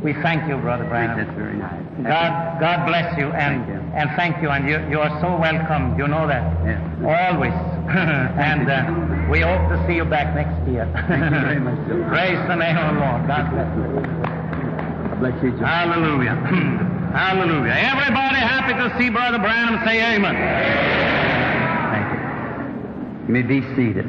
We thank you, Brother Branham. That's very nice. God bless you, and thank you, and you are so welcome. You know that. Yes. Always. And we hope to see you back next year. Thank you very much, Joe. Praise the name of the Lord. God bless you. God bless you, Joe. Hallelujah. Hallelujah. Everybody happy to see Brother Branham? Say amen. Thank you. You may be seated.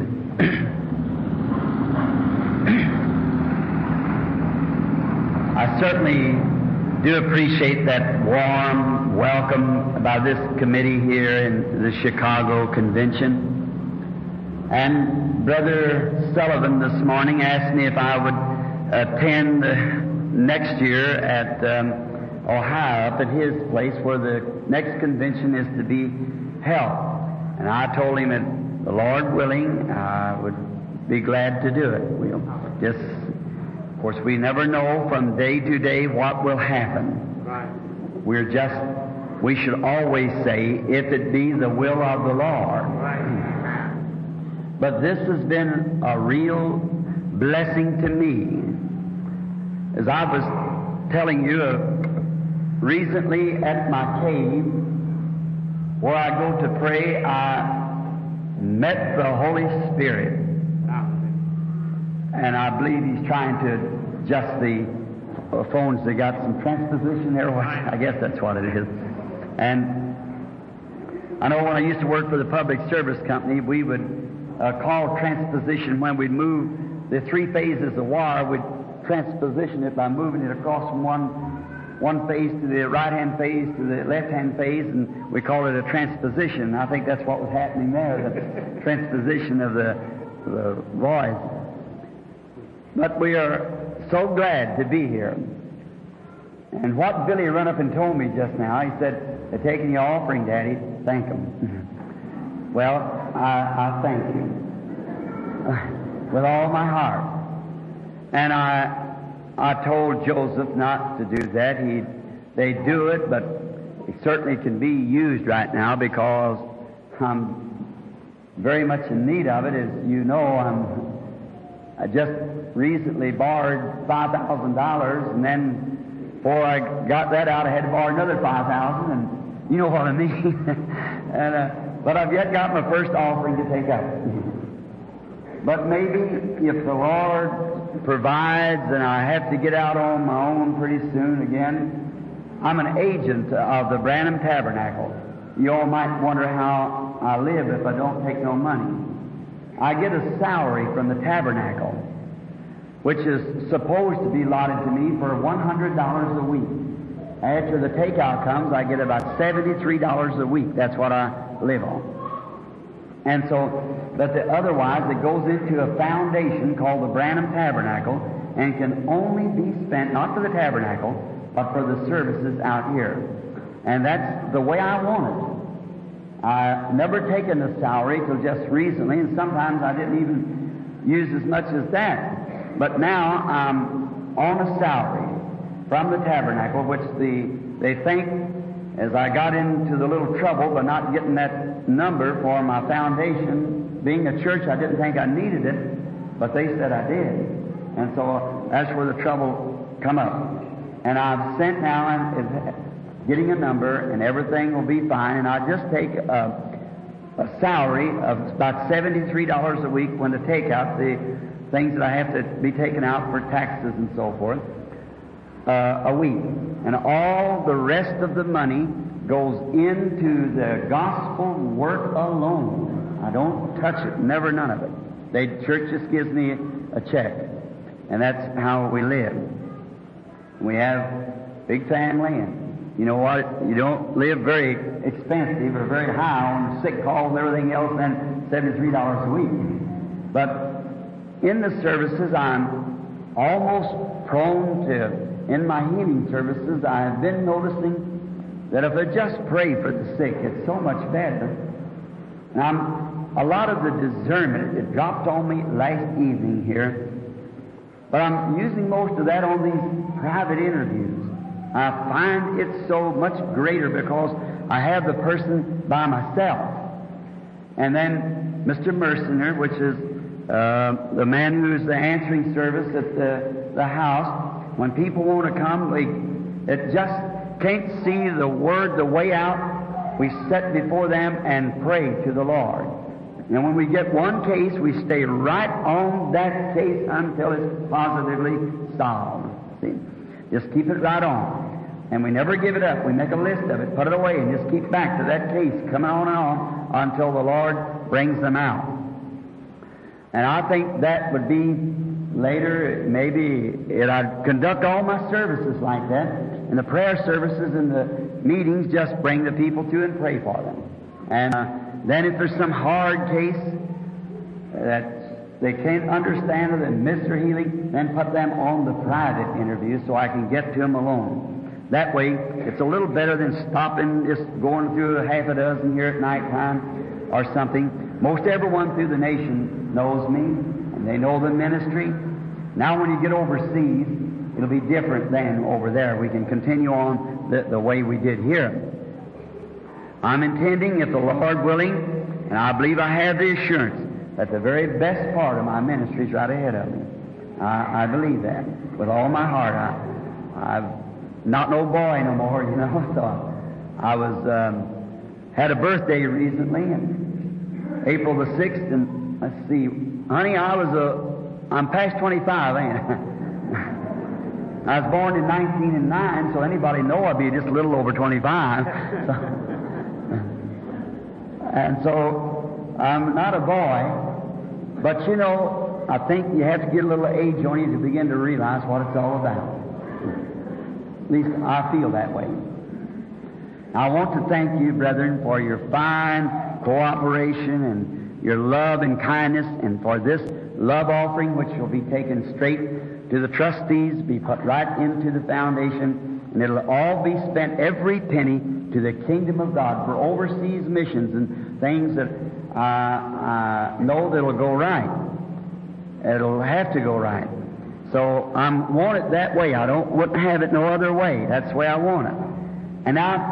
I certainly do appreciate that warm welcome by this committee here in the Chicago Convention. And Brother Sullivan this morning asked me if I would attend next year at Ohio, up at his place where the next convention is to be held. And I told him that the Lord willing, I would be glad to do it. We'll just, of course, we never know from day to day what will happen. Right. We should always say, if it be the will of the Lord. Right. But this has been a real blessing to me. As I was telling you recently at my cave, where I go to pray, I met the Holy Spirit. And I believe He's trying to adjust the phones. They got some transposition there. I guess that's what it is. And I know when I used to work for the Public Service Company, we would call transposition when we'd move the three phases of wire. We'd transposition it by moving it across from one phase to the right-hand phase to the left-hand phase, and we call it a transposition. I think that's what was happening there, the transposition of the voice. But we are so glad to be here. And what Billy run up and told me just now, he said, "They're taking your offering, Daddy. Thank them." Well, I thank you with all my heart. And I told Joseph not to do that. They do it, but it certainly can be used right now because I'm very much in need of it. As you know, I just recently borrowed $5,000, and then before I got that out, I had to borrow another $5,000, and you know what I mean. But I've yet got my first offering to take up. But maybe if the Lord provides and I have to get out on my own pretty soon again, I'm an agent of the Branham Tabernacle. You all might wonder how I live if I don't take no money. I get a salary from the Tabernacle, which is supposed to be allotted to me for $100 a week. After the takeout comes, I get about $73 a week. That's what I live on. And so, but otherwise, it goes into a foundation called the Branham Tabernacle, and can only be spent, not for the tabernacle, but for the services out here. And that's the way I want it. I've never taken a salary till just recently, and sometimes I didn't even use as much as that. But now I'm on a salary from the tabernacle, which they think, as I got into the little trouble by not getting that number for my foundation, being a church, I didn't think I needed it, but they said I did. And so that's where the trouble come up. And I've sent now and getting a number, and everything will be fine, and I'll just take a salary of about $73 a week when to take out the things that I have to be taken out for taxes and so forth, a week. And all the rest of the money goes into the gospel work alone. I don't touch it, never none of it. The church just gives me a check, and that's how we live. We have big family, and you know what? You don't live very expensive or very high on sick calls and everything else than $73 a week. But in the services, I'm almost prone to, in my healing services, I've been noticing that if I just pray for the sick, it's so much better. And a lot of the discernment, it dropped on me last evening here, but I'm using most of that on these private interviews. I find it so much greater because I have the person by myself. And then Mr. Mercener, which is the man who's the answering service at the house, when people want to come, it just can't see the word, the way out. We sit before them and pray to the Lord. And when we get one case, we stay right on that case until it's positively solved. See? Just keep it right on. And we never give it up. We make a list of it, put it away, and just keep back to that case, coming on and on until the Lord brings them out. And I think that would be later, maybe I'd conduct all my services like that. And the prayer services and the meetings just bring the people to and pray for them. And then if there's some hard case that they can't understand it and miss their healing, then put them on the private interview so I can get to them alone. That way, it's a little better than stopping, just going through a half a dozen here at night time or something. Most everyone through the nation knows me, and they know the ministry. Now when you get overseas, it'll be different than over there. We can continue on the way we did here. I'm intending, if the Lord willing, and I believe I have the assurance, that the very best part of my ministry is right ahead of me. I believe that with all my heart. I've not no boy no more, you know. So I had a birthday recently, April the 6th, and let's see, honey, I'm past 25, ain't I? I was born in 1909, so anybody know I'd be just a little over 25. And so I'm not a boy, but you know, I think you have to get a little age on you to begin to realize what it's all about. At least I feel that way. I want to thank you, brethren, for your fine cooperation and your love and kindness, and for this love offering which will be taken straight to the trustees, be put right into the foundation, and it'll all be spent, every penny, to the kingdom of God for overseas missions and things that I know that'll go right. It'll have to go right. So I want it that way. I wouldn't have it no other way. That's the way I want it. And now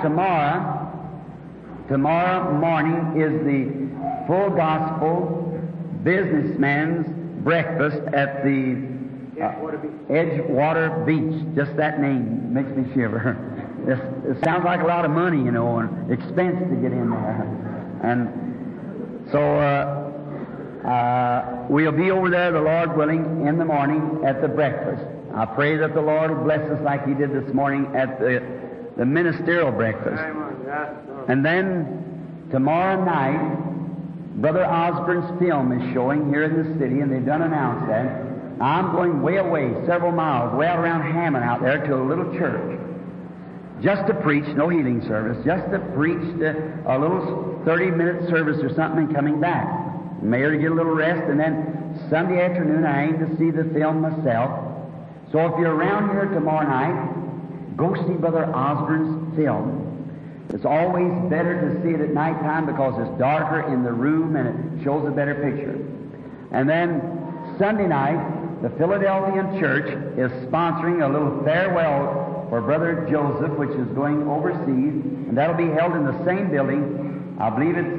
tomorrow morning is the full gospel businessman's breakfast at the Edgewater Beach. Just that name makes me shiver. It sounds like a lot of money, you know, and expense to get in there. And so we'll be over there, the Lord willing, in the morning at the breakfast. I pray that the Lord will bless us like He did this morning at the ministerial breakfast. And then tomorrow night, Brother Osborne's film is showing here in the city, and they've done announced that. I'm going way away, several miles, way out around Hammond out there to a little church, just to preach, no healing service, just to preach a little 30-minute service or something and coming back. Mayor to get a little rest, and then Sunday afternoon I aim to see the film myself. So if you're around here tomorrow night, go see Brother Osborne's film. It's always better to see it at night time because it's darker in the room and it shows a better picture. And then Sunday night, the Philadelphian Church is sponsoring a little farewell for Brother Joseph, which is going overseas, and that'll be held in the same building. I believe it's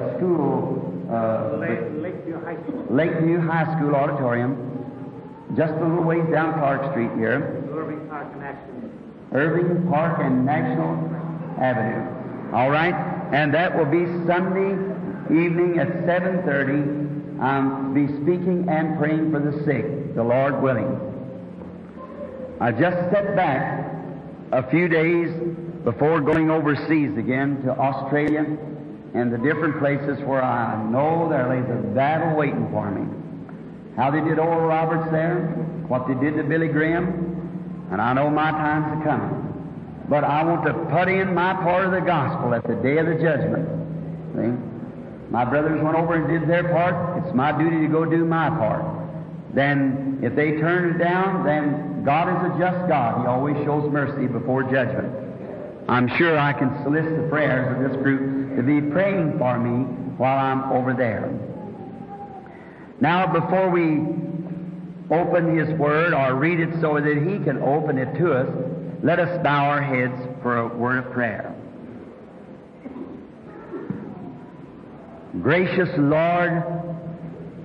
Lakeview High School auditorium, just a little ways down Clark Street here. Irving Park and National Avenue. All right, and that will be Sunday evening at 7:30. I'll be speaking and praying for the sick, the Lord willing. I just sat back a few days before going overseas again to Australia and the different places where I know there lays a battle waiting for me. How they did Oral Roberts there, what they did to Billy Graham, and I know my time's a coming. But I want to put in my part of the gospel at the day of the judgment. See? My brothers went over and did their part. It's my duty to go do my part. Then, if they turn it down, then God is a just God. He always shows mercy before judgment. I'm sure I can solicit the prayers of this group to be praying for me while I'm over there. Now, before we open His Word or read it so that He can open it to us, let us bow our heads for a word of prayer. Gracious Lord,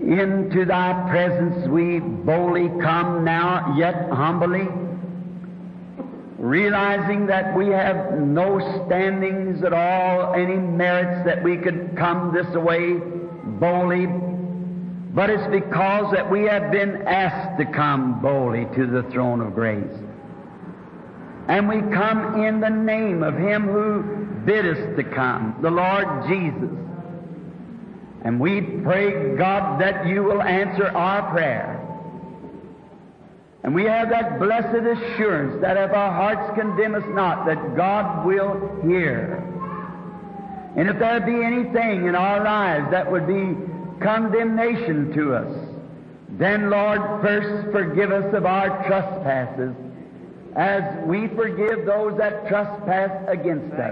Into Thy presence we boldly come now, yet humbly, realizing that we have no standings at all, any merits that we could come this way boldly, but it's because that we have been asked to come boldly to the throne of grace. And we come in the name of Him who bid us to come, the Lord Jesus. And we pray, God, that You will answer our prayer. And we have that blessed assurance that if our hearts condemn us not, that God will hear. And if there be anything in our lives that would be condemnation to us, then, Lord, first forgive us of our trespasses, as we forgive those that trespass against us.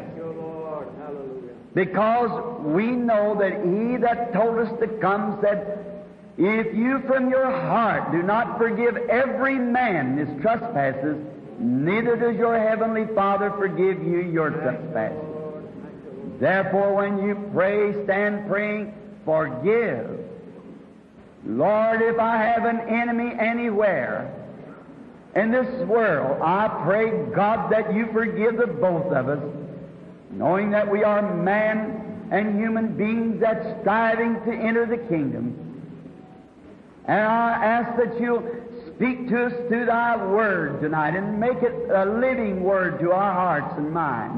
Because we know that He that told us to come said, if you from your heart do not forgive every man his trespasses, neither does your heavenly Father forgive you your trespasses. Therefore, when you pray, stand praying, forgive. Lord, if I have an enemy anywhere in this world, I pray, God, that You forgive the both of us, knowing that we are man and human beings that's striving to enter the kingdom. And I ask that You'll speak to us through Thy Word tonight and make it a living Word to our hearts and minds.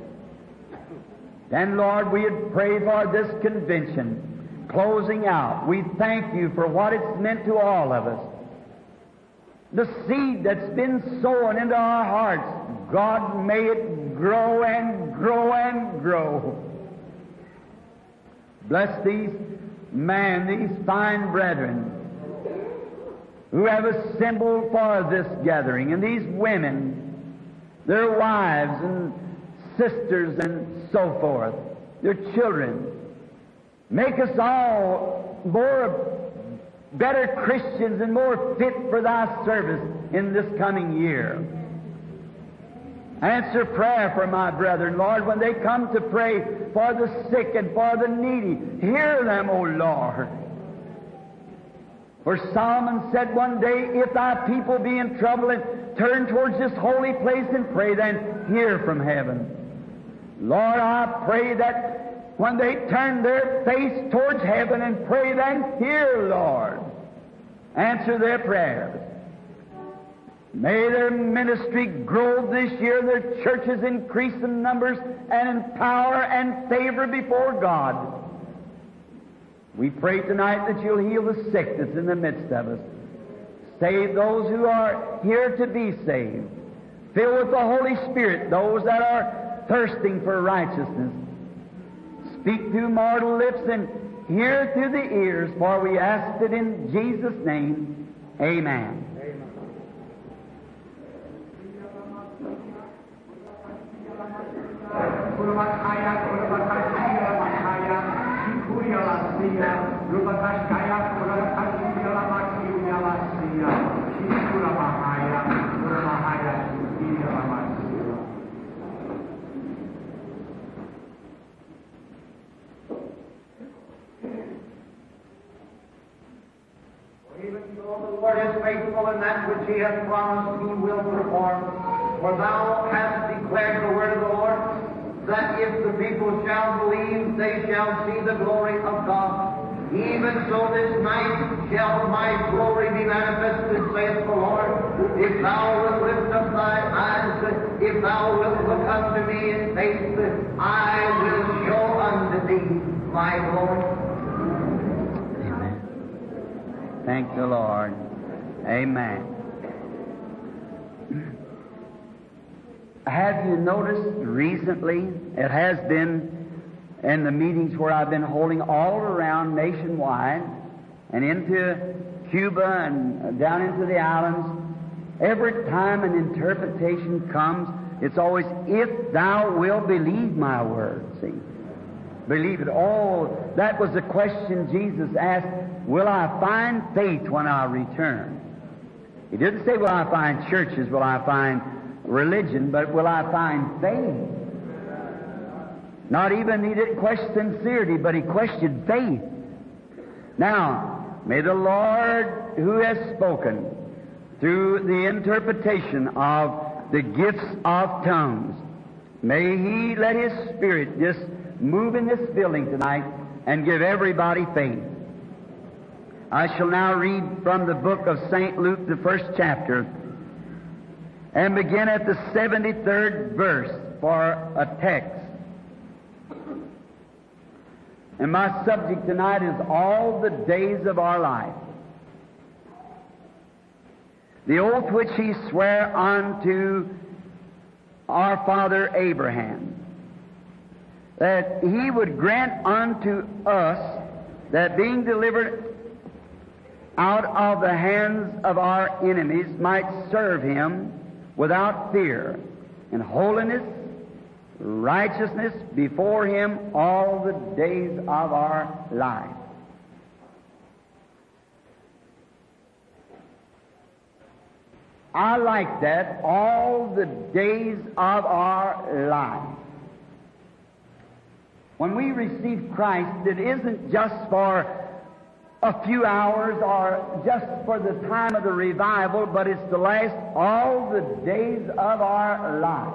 Then, Lord, we would pray for this convention closing out. We thank You for what it's meant to all of us. The seed that's been sown into our hearts, God, may it grow and grow and grow. Bless these men, these fine brethren, who have assembled for this gathering, and these women, their wives and sisters and so forth, their children. Make us all better Christians and more fit for Thy service in this coming year. Answer prayer for my brethren, Lord, when they come to pray for the sick and for the needy. Hear them, O Lord. For Solomon said one day, if Thy people be in trouble and turn towards this holy place and pray, then hear from heaven. Lord, I pray that when they turn their face towards heaven and pray, then hear, Lord. Answer their prayers. May their ministry grow this year, their churches increase in numbers and in power and favor before God. We pray tonight that You'll heal the sick that's in the midst of us. Save those who are here to be saved. Fill with the Holy Spirit those that are thirsting for righteousness. Speak through mortal lips and hear through the ears, for we ask it in Jesus' name. Amen. Even so, the Lord is faithful in that which He hath promised, He will perform. For Thou hast declared the word of the Lord, that if the people shall believe, they shall see the glory of God. Even so this night shall my glory be manifested, saith the Lord. If thou wilt lift up thy eyes, if thou wilt look unto me in faith, I will show unto thee my glory. Amen. Thank the Lord. Amen. Have you noticed recently, it has been in the meetings where I've been holding all around nationwide and into Cuba and down into the islands, every time an interpretation comes, it's always, if thou wilt believe my word, see. Believe it. Oh, that was the question Jesus asked, will I find faith when I return? He didn't say, will I find churches, will I find religion, but will I find faith? Not even, he didn't question sincerity, but he questioned faith. Now, may the Lord who has spoken through the interpretation of the gifts of tongues, may He let His Spirit just move in this building tonight and give everybody faith. I shall now read from the book of St. Luke, the 1st chapter, and begin at the 73rd verse for a text. And my subject tonight is all the days of our life. The oath which He sware unto our father Abraham, that He would grant unto us that being delivered out of the hands of our enemies might serve Him without fear, in holiness, righteousness before Him all the days of our life. I like that, all the days of our life. When we receive Christ, it isn't just for a few hours or just for the time of the revival, but it's to last all the days of our life.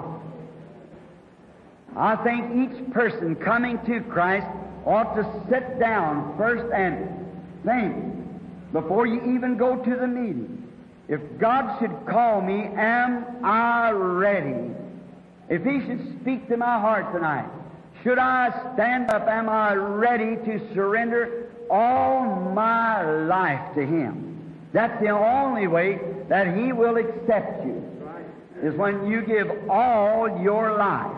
I think each person coming to Christ ought to sit down first and think before you even go to the meeting. If God should call me, am I ready? If He should speak to my heart tonight, should I stand up? Am I ready to surrender all my life to Him? That's the only way that He will accept you, is when you give all your life.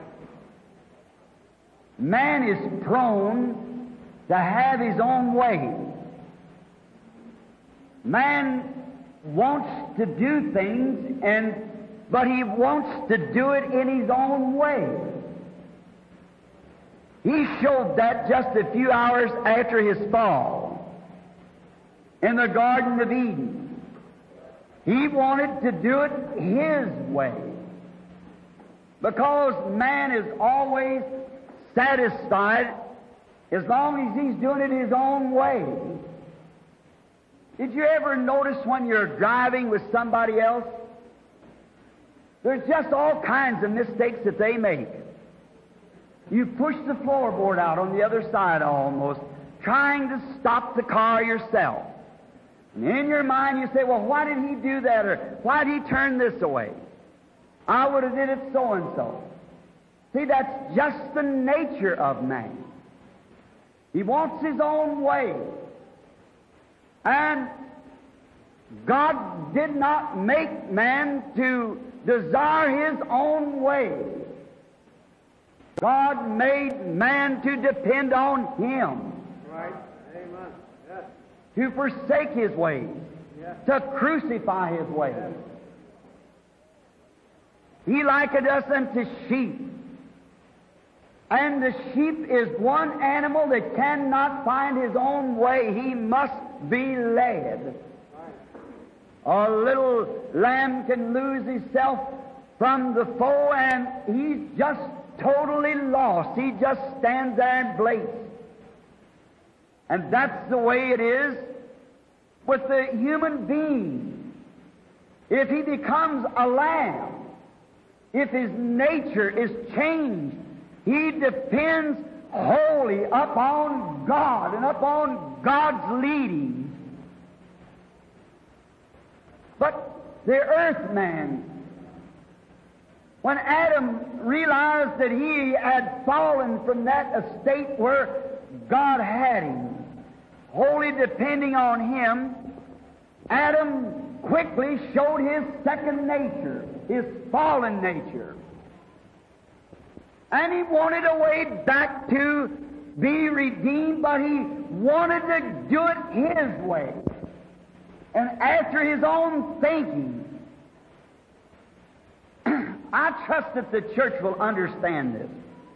Man is prone to have his own way. Man wants to do things, but he wants to do it in his own way. He showed that just a few hours after his fall in the Garden of Eden. He wanted to do it his way, because man is always satisfied as long as he's doing it his own way. Did you ever notice when you're driving with somebody else, there's just all kinds of mistakes that they make. You push the floorboard out on the other side almost, trying to stop the car yourself. And in your mind you say, well, why did he do that? Or why did he turn this away? I would have did it so and so. See, that's just the nature of man. He wants his own way. And God did not make man to desire his own way. God made man to depend on Him. Right. Amen. Yes. To forsake his ways. Yes. To crucify his ways. Yes. He likened us unto sheep. And the sheep is one animal that cannot find his own way. He must be led. A little lamb can lose himself from the fold, and he's just totally lost. He just stands there and blinks. And that's the way it is with the human being. If he becomes a lamb, if his nature is changed, he depends wholly upon God and upon God's leading. But the earth man, when Adam realized that he had fallen from that estate where God had him, wholly depending on Him, Adam quickly showed his second nature, his fallen nature. And he wanted a way back to be redeemed, but he wanted to do it his way. And after his own thinking. I trust that the church will understand this.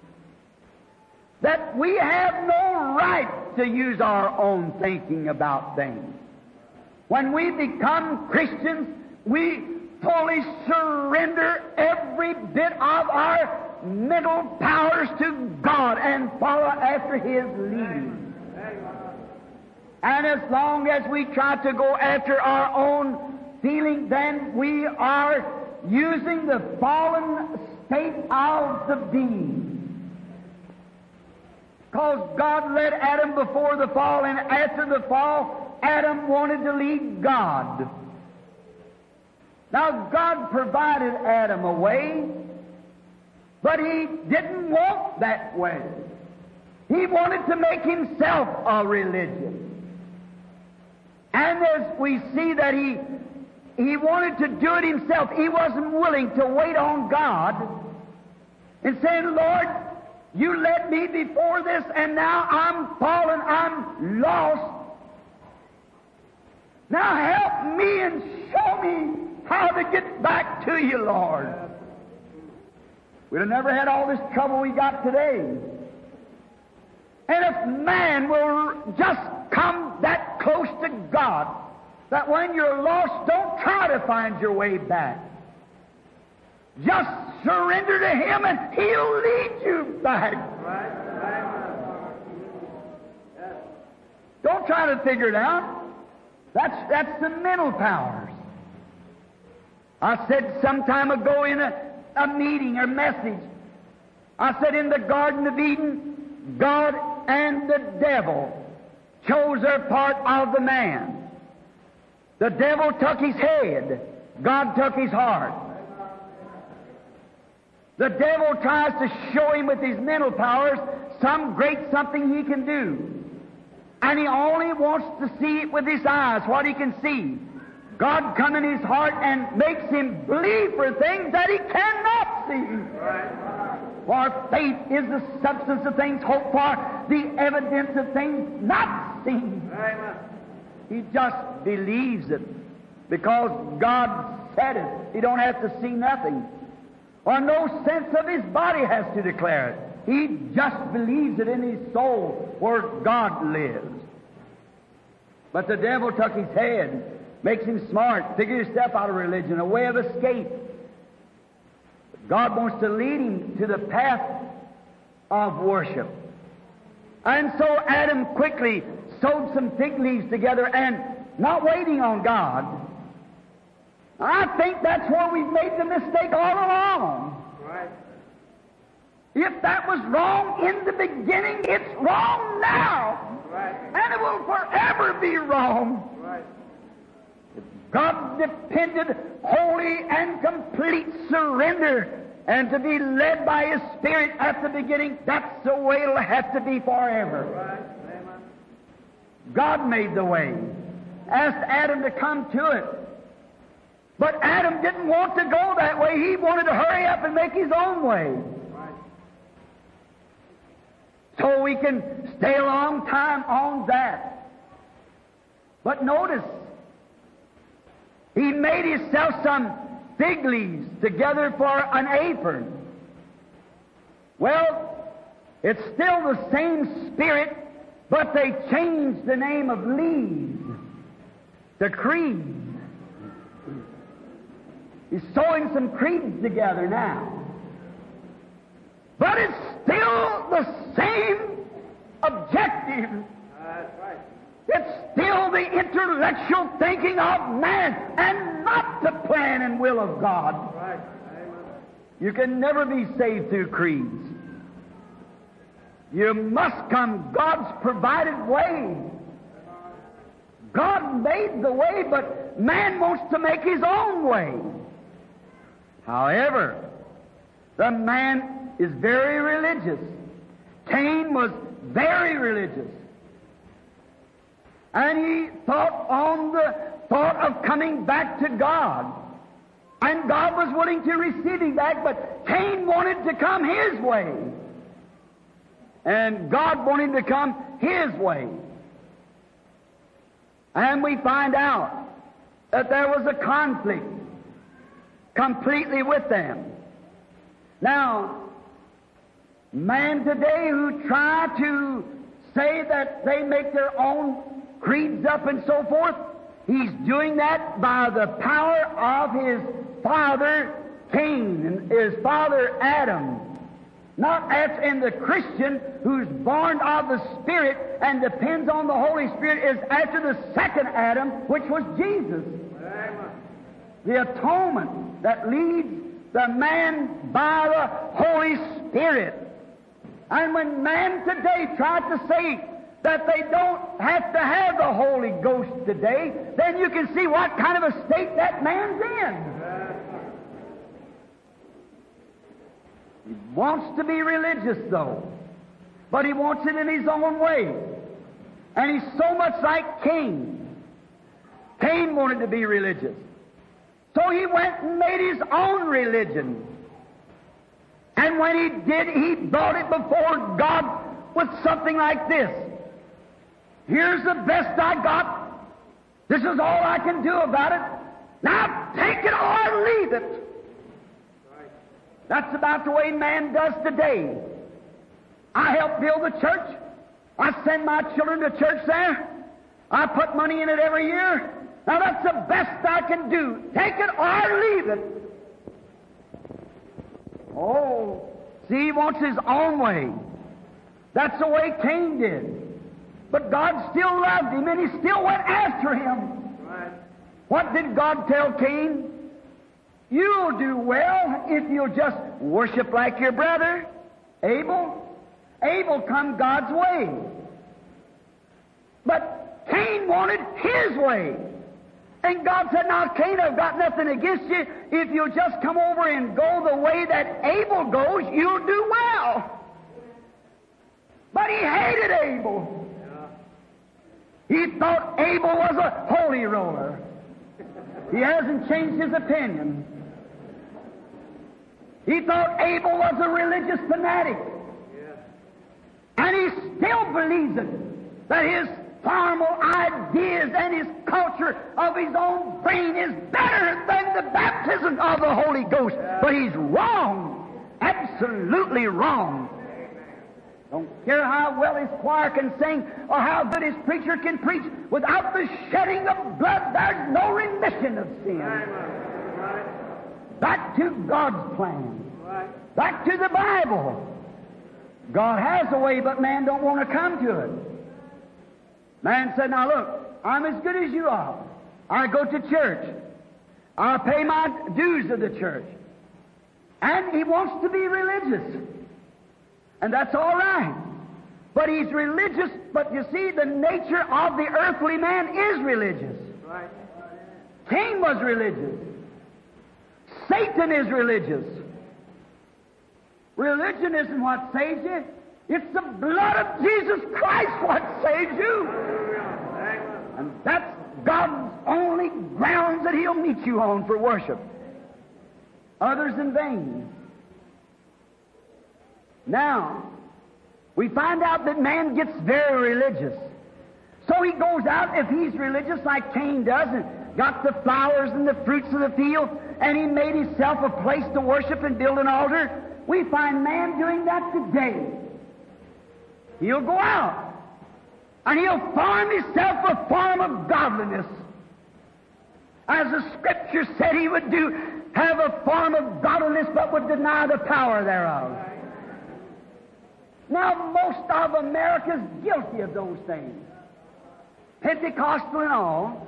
That we have no right to use our own thinking about things. When we become Christians, we fully surrender every bit of our mental powers to God and follow after His leading. And as long as we try to go after our own feeling, then we are using the fallen state of the being. Because God led Adam before the fall, and after the fall, Adam wanted to lead God. Now, God provided Adam a way, but he didn't want that way. He wanted to make himself a religion. And as we see that he wanted to do it himself, he wasn't willing to wait on God and saying, Lord, you led me before this, and now I'm fallen, I'm lost. Now help me and show me how to get back to you, Lord. We'd have never had all this trouble we got today. And if man will just come that close to God, that when you're lost, don't try to find your way back. Just surrender to Him and He'll lead you back. Don't try to figure it out. That's the mental powers. I said some time ago in a meeting or message, I said in the Garden of Eden, God and the devil chose their part of the man. The devil took his head, God took his heart. The devil tries to show him with his mental powers some great something he can do. And he only wants to see it with his eyes, what he can see. God comes in his heart and makes him believe for things that he cannot see. For faith is the substance of things hoped for, the evidence of things not seen. He just believes it because God said it. He don't have to see nothing. Or no sense of his body has to declare it. He just believes it in his soul where God lives. But the devil took his head, makes him smart, figure yourself out of religion, a way of escape. God wants to lead him to the path of worship. And so Adam quickly sewed some fig leaves together and not waiting on God. I think that's where we've made the mistake all along. Right. If that was wrong in the beginning, it's wrong now. Right. And it will forever be wrong. Right. God depended wholly and complete surrender and to be led by His Spirit at the beginning. That's the way it'll have to be forever. Right. Amen. God made the way. Asked Adam to come to it. But Adam didn't want to go that way. He wanted to hurry up and make his own way. Right. So we can stay a long time on that. But notice, he made himself some fig leaves together for an apron. Well, it's still the same spirit, but they changed the name of leaves to creeds. He's sewing some creeds together now. But it's still the same objective. That's right. It's still the intellectual thinking of man and not the plan and will of God. Right. You can never be saved through creeds. You must come God's provided way. God made the way, but man wants to make his own way. However, the man is very religious. Cain was very religious. And he thought on the thought of coming back to God. And God was willing to receive him back, but Cain wanted to come his way. And God wanted to come his way. And we find out that there was a conflict completely with them. Now, man today who try to say that they make their own creeds up and so forth, he's doing that by the power of his father Cain and his father Adam. Not after, and the Christian who's born of the Spirit and depends on the Holy Spirit is after the second Adam, which was Jesus. Amen. The atonement that leads the man by the Holy Spirit. And when man today tries to say that they don't have to have the Holy Ghost today, then you can see what kind of a state that man's in. He wants to be religious, though, but he wants it in his own way. And he's so much like Cain. Cain wanted to be religious. So he went and made his own religion. And when he did, he brought it before God with something like this. Here's the best I got. This is all I can do about it. Now take it or leave it. That's about the way man does today. I help build the church. I send my children to church there. I put money in it every year. Now that's the best I can do. Take it or leave it. Oh, see, he wants his own way. That's the way Cain did. But God still loved him, and he still went after him. Right. What did God tell Cain? You'll do well if you'll just worship like your brother, Abel. Abel come God's way. But Cain wanted his way. And God said, now, Cain, I've got nothing against you. If you'll just come over and go the way that Abel goes, you'll do well. But he hated Abel. He thought Abel was a holy roller. He hasn't changed his opinion. He thought Abel was a religious fanatic. And he still believes it, that his formal ideas and his culture of his own brain is better than the baptism of the Holy Ghost. But he's wrong. Absolutely wrong. Don't care how well his choir can sing or how good his preacher can preach. Without the shedding of blood, there's no remission of sin. Back to God's plan. Back to the Bible. God has a way, but man don't want to come to it. Man said, now look, I'm as good as you are. I go to church. I pay my dues of the church. And he wants to be religious. And that's all right. But he's religious, but you see, the nature of the earthly man is religious. Right. Cain was religious. Satan is religious. Religion isn't what saves you. It's the blood of Jesus Christ what saves you. And that's God's only grounds that He'll meet you on for worship. Others in vain. Now, we find out that man gets very religious. So he goes out, if he's religious like Cain does, and got the flowers and the fruits of the field, and he made himself a place to worship and build an altar. We find man doing that today. He'll go out, and he'll form himself a form of godliness. As the Scripture said he would do, have a form of godliness, but would deny the power thereof. Now, most of America's guilty of those things. Pentecostal and all.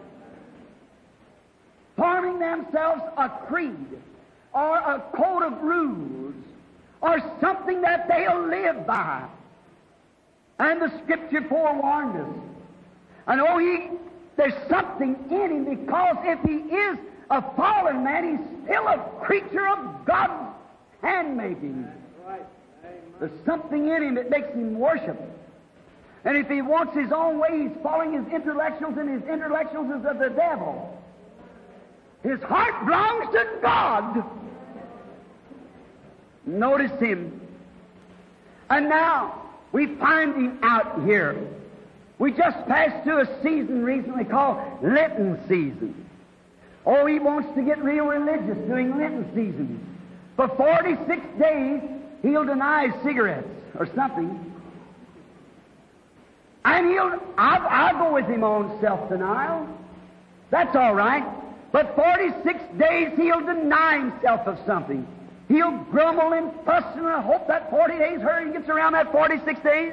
Forming themselves a creed, or a code of rules, or something that they'll live by. And the Scripture forewarned us. And there's something in him, because if he is a fallen man, he's still a creature of God's handmaking. There's something in him that makes him worship. And if he wants his own way, he's following his intellectuals, and his intellectuals is of the devil. His heart belongs to God. Notice him. And now, we find him out here. We just passed through a season recently called Lenten season. Oh, he wants to get real religious during Lenten season. For 46 days, he'll deny cigarettes or something. And I'll go with him on self-denial. That's all right. But 46 days he'll deny himself of something. He'll grumble and fuss, and I hope that 40 days hurry gets around that 46 days.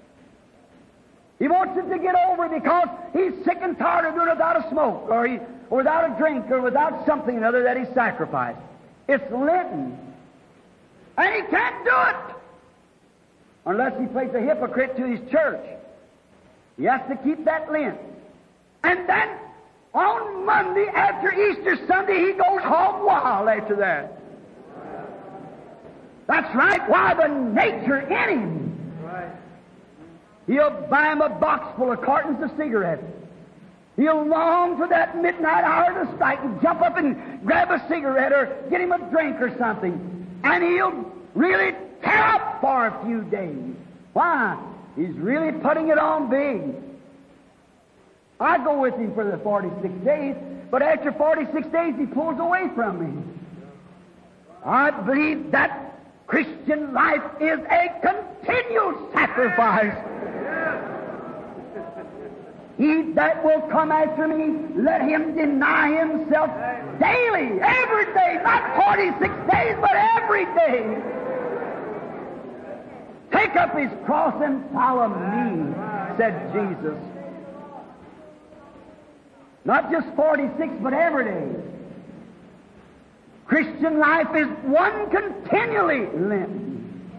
He wants it to get over because he's sick and tired of doing it without a smoke, or without a drink, or without something or other that he sacrificed. It's Lenten. And he can't do it unless he plays a hypocrite to his church. He has to keep that Lent. And then on Monday after Easter Sunday, he goes hog wild after that. That's right. Why, the nature in him. Right. He'll buy him a box full of cartons of cigarettes. He'll long for that midnight hour to strike and jump up and grab a cigarette or get him a drink or something. And he'll really tear up for a few days. Why? He's really putting it on big. I go with him for the 46 days, but after 46 days he pulls away from me. I believe that Christian life is a continual sacrifice. He that will come after me, let him deny himself daily, every day, not 46 days, but every day. Take up his cross and follow me, said Jesus. Not just 46, but every day. Christian life is one continually Lenten.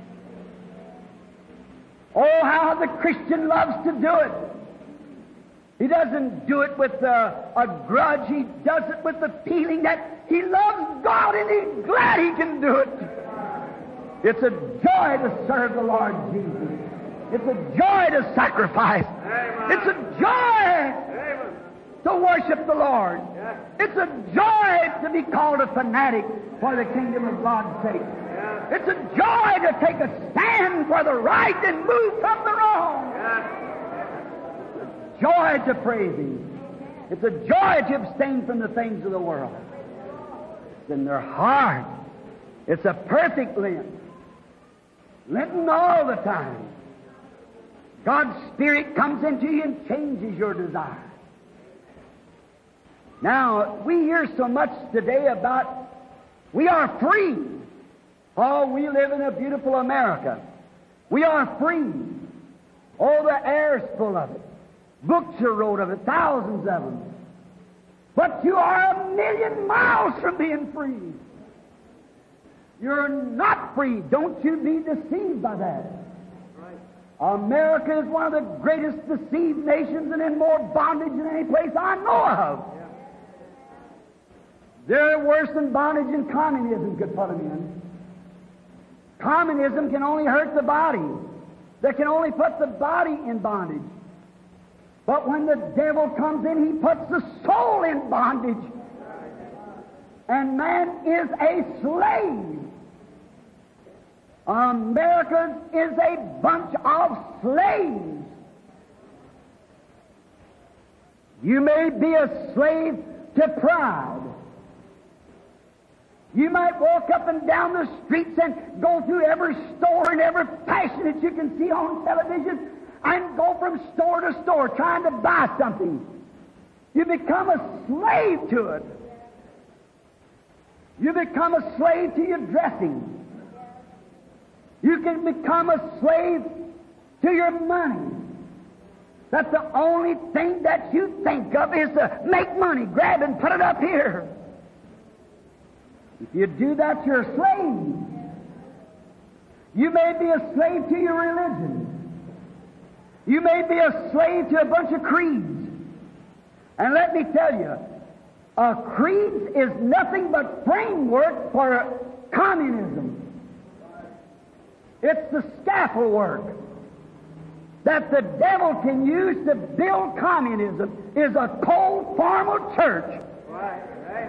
Oh, how the Christian loves to do it. He doesn't do it with a grudge. He does it with the feeling that he loves God and he's glad he can do it. It's a joy to serve the Lord Jesus. It's a joy to sacrifice. Amen. It's a joy to worship the Lord. Yeah. It's a joy to be called a fanatic for the kingdom of God's sake. Yeah. It's a joy to take a stand for the right and move from the wrong. Yeah. Joy to praise Him. It's a joy to abstain from the things of the world. It's in their heart. It's a perfect Lent. Lenten all the time. God's Spirit comes into you and changes your desire. Now, we hear so much today about we are free. Oh, we live in a beautiful America. We are free. Oh, the air's full of it. Books are wrote of it, thousands of them. But you are 1,000,000 miles from being free. You're not free. Don't you be deceived by that. Right. America is one of the greatest deceived nations and in more bondage than any place I know of. Yeah. They're worse than bondage and communism could put them in. Communism can only hurt the body. They can only put the body in bondage. But when the devil comes in, he puts the soul in bondage. And man is a slave. America is a bunch of slaves. You may be a slave to pride. You might walk up and down the streets and go through every store and every fashion that you can see on television and go from store to store trying to buy something. You become a slave to it. You become a slave to your dressing. You can become a slave to your money. That's the only thing that you think of is to make money, grab and put it up here. If you do that, you're a slave. You may be a slave to your religion. You may be a slave to a bunch of creeds. And let me tell you, creeds is nothing but framework for communism. It's the scaffold work that the devil can use to build communism is a cold, formal church. Right.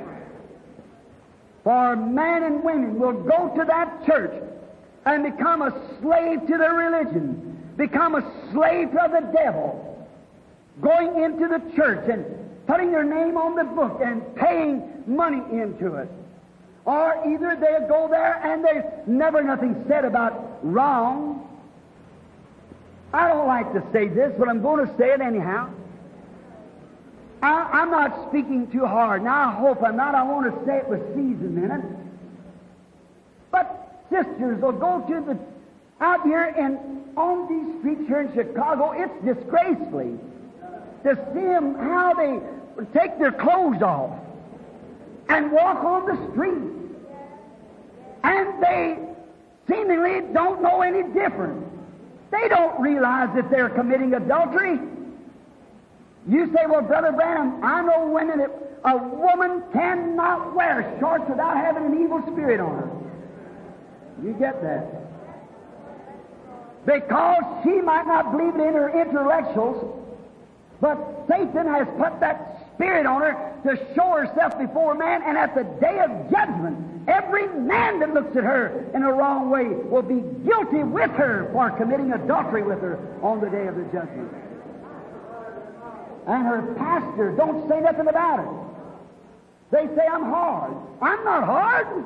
For men and women will go to that church and become a slave to their religion, become a slave to the devil, going into the church and putting their name on the book and paying money into it. Or either they'll go there and there's never nothing said about wrong. I don't like to say this, but I'm going to say it anyhow. I'm not speaking too hard. Now, I hope I'm not. I want to say it with season in it. But sisters will go to the out here and on these streets here in Chicago. It's disgracefully to see them how they take their clothes off and walk on the street, and they seemingly don't know any different. They don't realize that they're committing adultery. You say, well, Brother Branham, I know women that a woman cannot wear shorts without having an evil spirit on her. You get that? Because she might not believe it in her intellectuals, but Satan has put that spirit on her to show herself before man, and at the day of judgment, every man that looks at her in a wrong way will be guilty with her for committing adultery with her on the day of the judgment. And her pastor don't say nothing about it. They say, I'm hard. I'm not hard.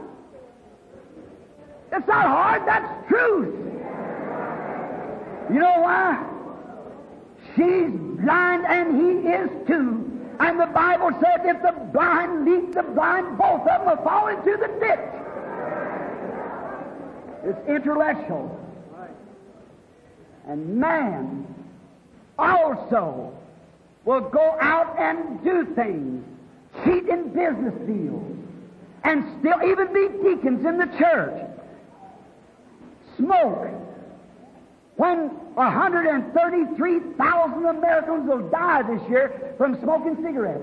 It's not hard, that's truth. You know why? She's blind and he is too. And the Bible says if the blind lead the blind, both of them will fall into the ditch. It's intellectual. And man also will go out and do things, cheat in business deals, and still even be deacons in the church. Smoke. When 133,000 Americans will die this year from smoking cigarettes.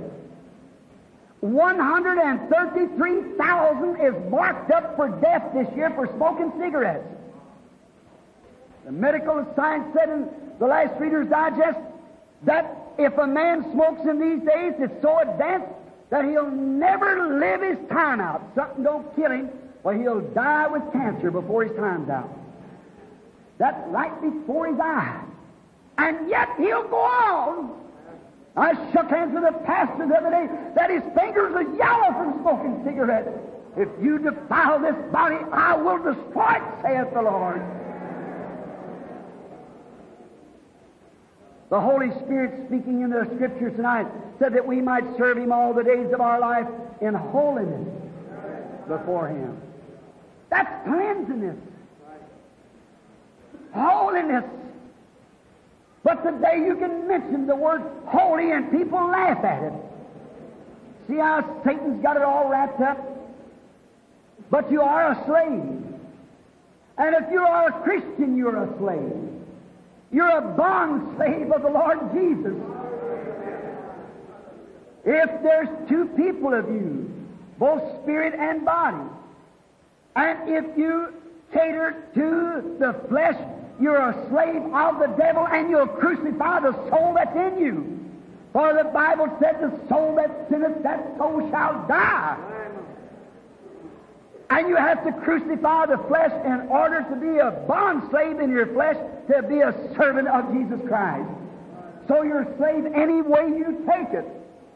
133,000 is marked up for death this year for smoking cigarettes. The medical science said in the last Reader's Digest that if a man smokes in these days, it's so advanced that he'll never live his time out. Something don't kill him, or he'll die with cancer before his time's out. That's right before his eyes. And yet he'll go on. I shook hands with a pastor the other day that his fingers are yellow from smoking cigarettes. If you defile this body, I will destroy it, saith the Lord. The Holy Spirit, speaking in the Scriptures tonight, said that we might serve Him all the days of our life in holiness before Him. That's cleansiness. Holiness. But today you can mention the word holy and people laugh at it. See how Satan's got it all wrapped up? But you are a slave. And if you are a Christian, you're a slave. You're a bond slave of the Lord Jesus. If there's two people of you, both spirit and body, and if you cater to the flesh, you're a slave of the devil, and you'll crucify the soul that's in you. For the Bible said, the soul that sinneth, that soul shall die. And you have to crucify the flesh in order to be a bond slave in your flesh, to be a servant of Jesus Christ. So you're a slave any way you take it.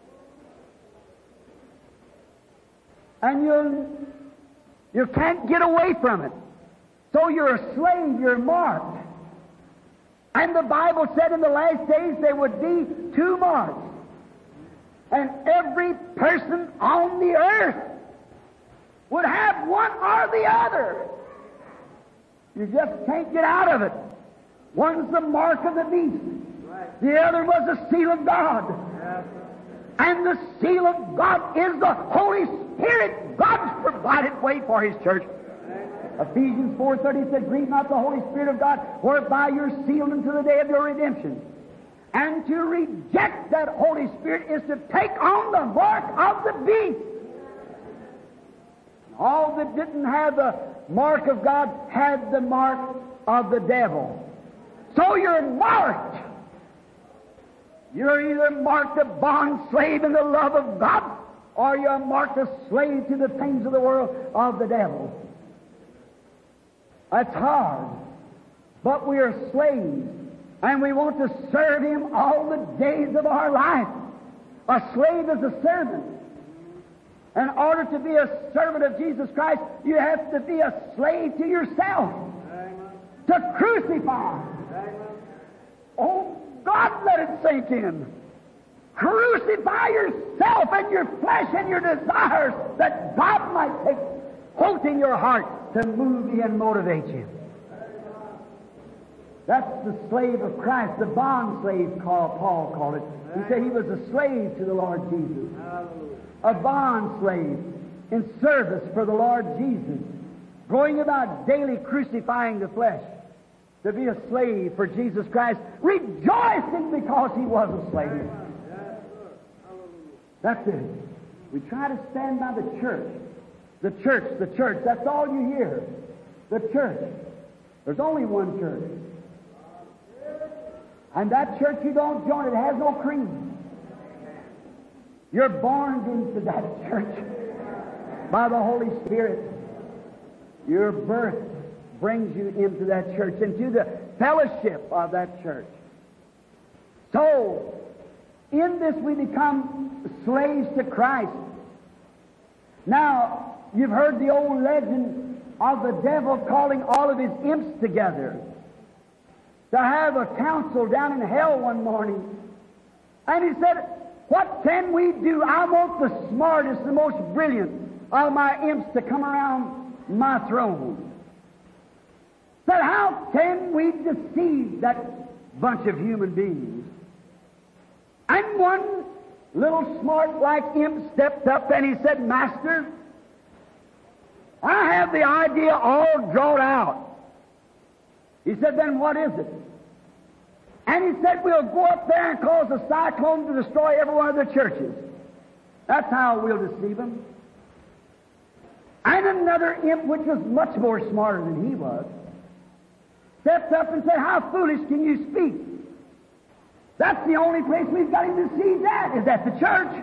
And you can't get away from it. So you're a slave, you're marked. And the Bible said in the last days there would be two marks. And every person on the earth would have one or the other. You just can't get out of it. One's the mark of the beast. The other was the seal of God. And the seal of God is the Holy Spirit. God's provided way for His church. Ephesians 4:30 said, grieve not the Holy Spirit of God, whereby you're sealed unto the day of your redemption. And to reject that Holy Spirit is to take on the mark of the beast. All that didn't have the mark of God had the mark of the devil. So you're marked. You're either marked a bond slave in the love of God, or you're marked a slave to the things of the world of the devil. That's hard. But we are slaves, and we want to serve Him all the days of our life. A slave is a servant. In order to be a servant of Jesus Christ, you have to be a slave to yourself. To crucify. Oh, God, let it sink in. Crucify yourself and your flesh and your desires that God might take hope in your heart to move you and motivate you. That's the slave of Christ, the bond slave, Paul called it. He said he was a slave to the Lord Jesus. A bond slave in service for the Lord Jesus, going about daily crucifying the flesh, to be a slave for Jesus Christ, rejoicing because he was a slave. That's it. We try to stand by the church. The church, the church. That's all you hear. The church. There's only one church. And that church you don't join, it has no creed. You're born into that church by the Holy Spirit. Your birth brings you into that church, into the fellowship of that church. So, in this we become slaves to Christ. Now, you've heard the old legend of the devil calling all of his imps together to have a council down in hell one morning. And he said, what can we do? I want the smartest, the most brilliant of my imps to come around my throne. Said, how can we deceive that bunch of human beings? And one little smart-like imp stepped up and he said, Master, I have the idea all drawn out. He said, then what is it? And he said, we'll go up there and cause a cyclone to destroy every one of the churches. That's how we'll deceive them. And another imp, which was much more smarter than he was, stepped up and said, how foolish can you speak? That's the only place we've got him deceived at, is at the church.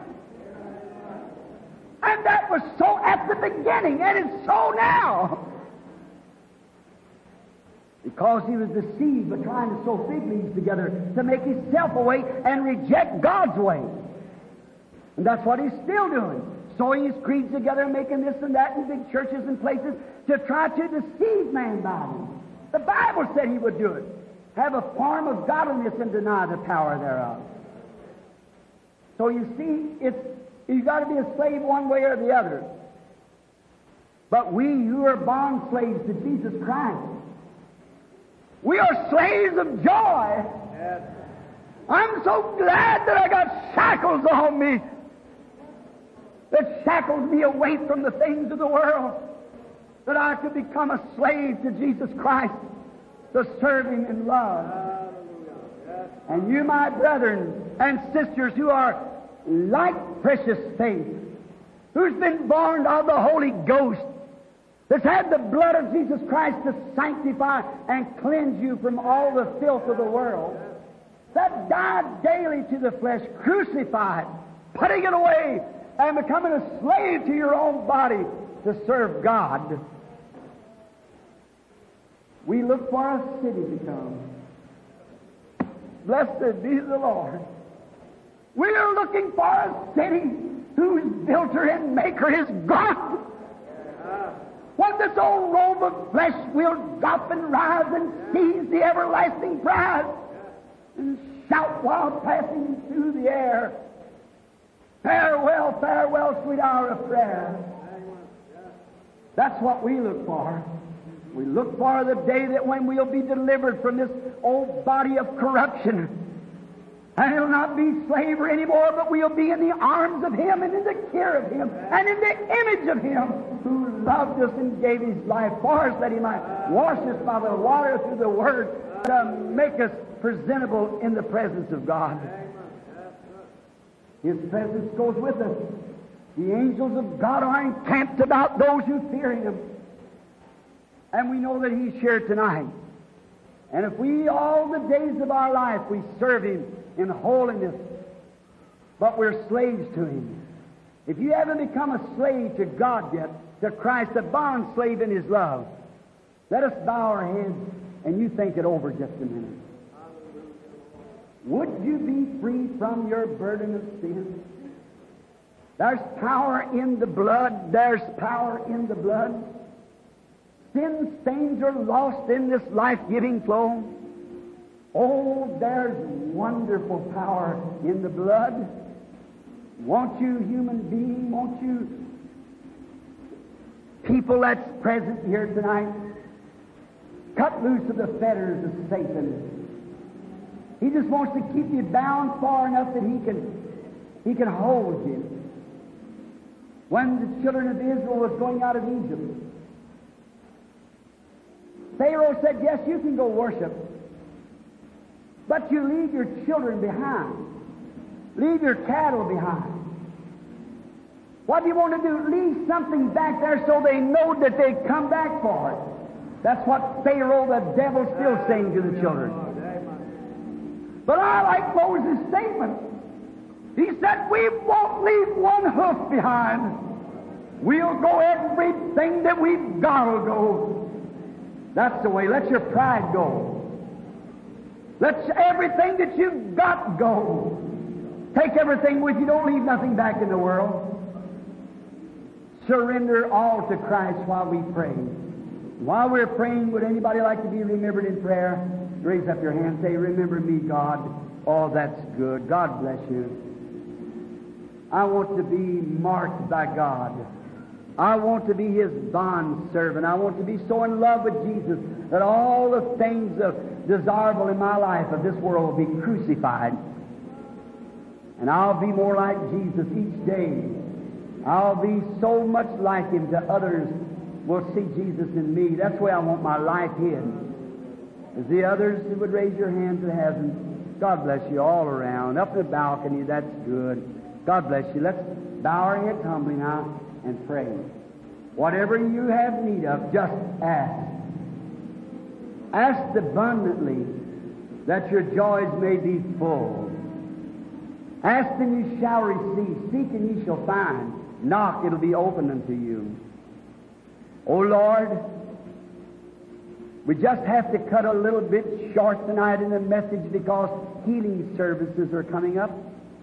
And that was so at the beginning, and it's so now. Because he was deceived by trying to sew fig leaves together to make himself a way and reject God's way. And that's what he's still doing. Sewing his creeds together and making this and that in big churches and places to try to deceive man by them. The Bible said he would do it. Have a form of godliness and deny the power thereof. So you see, you've got to be a slave one way or the other. But we who are bond slaves to Jesus Christ, we are slaves of joy. Yes. I'm so glad that I got shackles on me that shackles me away from the things of the world, that I could become a slave to Jesus Christ, to serve Him in love. Yes. And you, my brethren and sisters who are like precious faith, who's been born of the Holy Ghost, that's had the blood of Jesus Christ to sanctify and cleanse you from all the filth of the world, that died daily to the flesh, crucified, putting it away, and becoming a slave to your own body to serve God. We look for a city to come. Blessed be the Lord. We are looking for a city whose builder and maker is God. When this old robe of flesh will drop and rise and seize the everlasting prize and shout while passing through the air, farewell, farewell, sweet hour of prayer. That's what we look for. We look for the day that when we'll be delivered from this old body of corruption. And it'll not be slavery anymore, but we'll be in the arms of Him and in the care of Him and in the image of Him who loved us and gave His life for us that He might wash us by the water through the Word to make us presentable in the presence of God. His presence goes with us. The angels of God are encamped about those who fear Him. And we know that He's here tonight. And if we, all the days of our life, we serve Him in holiness, but we're slaves to Him. If you haven't become a slave to God yet, to Christ, a bond slave in His love, let us bow our heads and you think it over just a minute. Would you be free from your burden of sin? There's power in the blood. There's power in the blood. Sin stains are lost in this life-giving flow. Oh, there's wonderful power in the blood. Won't you, human being, won't you, people that's present here tonight. Cut loose of the fetters of Satan. He just wants to keep you bound far enough that he can hold you. When the children of Israel was going out of Egypt, Pharaoh said, yes, you can go worship, but you leave your children behind. Leave your cattle behind. What do you want to do? Leave something back there so they know that they come back for it. That's what Pharaoh, the devil, still saying to the children. But I like Moses' statement. He said, we won't leave one hoof behind. We'll go everything that we've got will go. That's the way. Let your pride go. Let everything that you've got go. Take everything with you. Don't leave nothing back in the world. Surrender all to Christ while we pray. While we're praying, would anybody like to be remembered in prayer? Raise up your hand. Say, remember me, God. Oh, that's good. God bless you. I want to be marked by God. I want to be His bond servant. I want to be so in love with Jesus that all the things desirable in my life of this world will be crucified. And I'll be more like Jesus each day. I'll be so much like Him that others will see Jesus in me. That's the way I want my life hid. As the others who would raise your hands to heaven, God bless you all around. Up the balcony, that's good. God bless you. Let's bow our heads humbly now and pray. Whatever you have need of, just ask. Ask abundantly that your joys may be full. Ask and you shall receive. Seek and you shall find. Knock, it'll be open unto you. Oh Lord, we just have to cut a little bit short tonight in the message because healing services are coming up.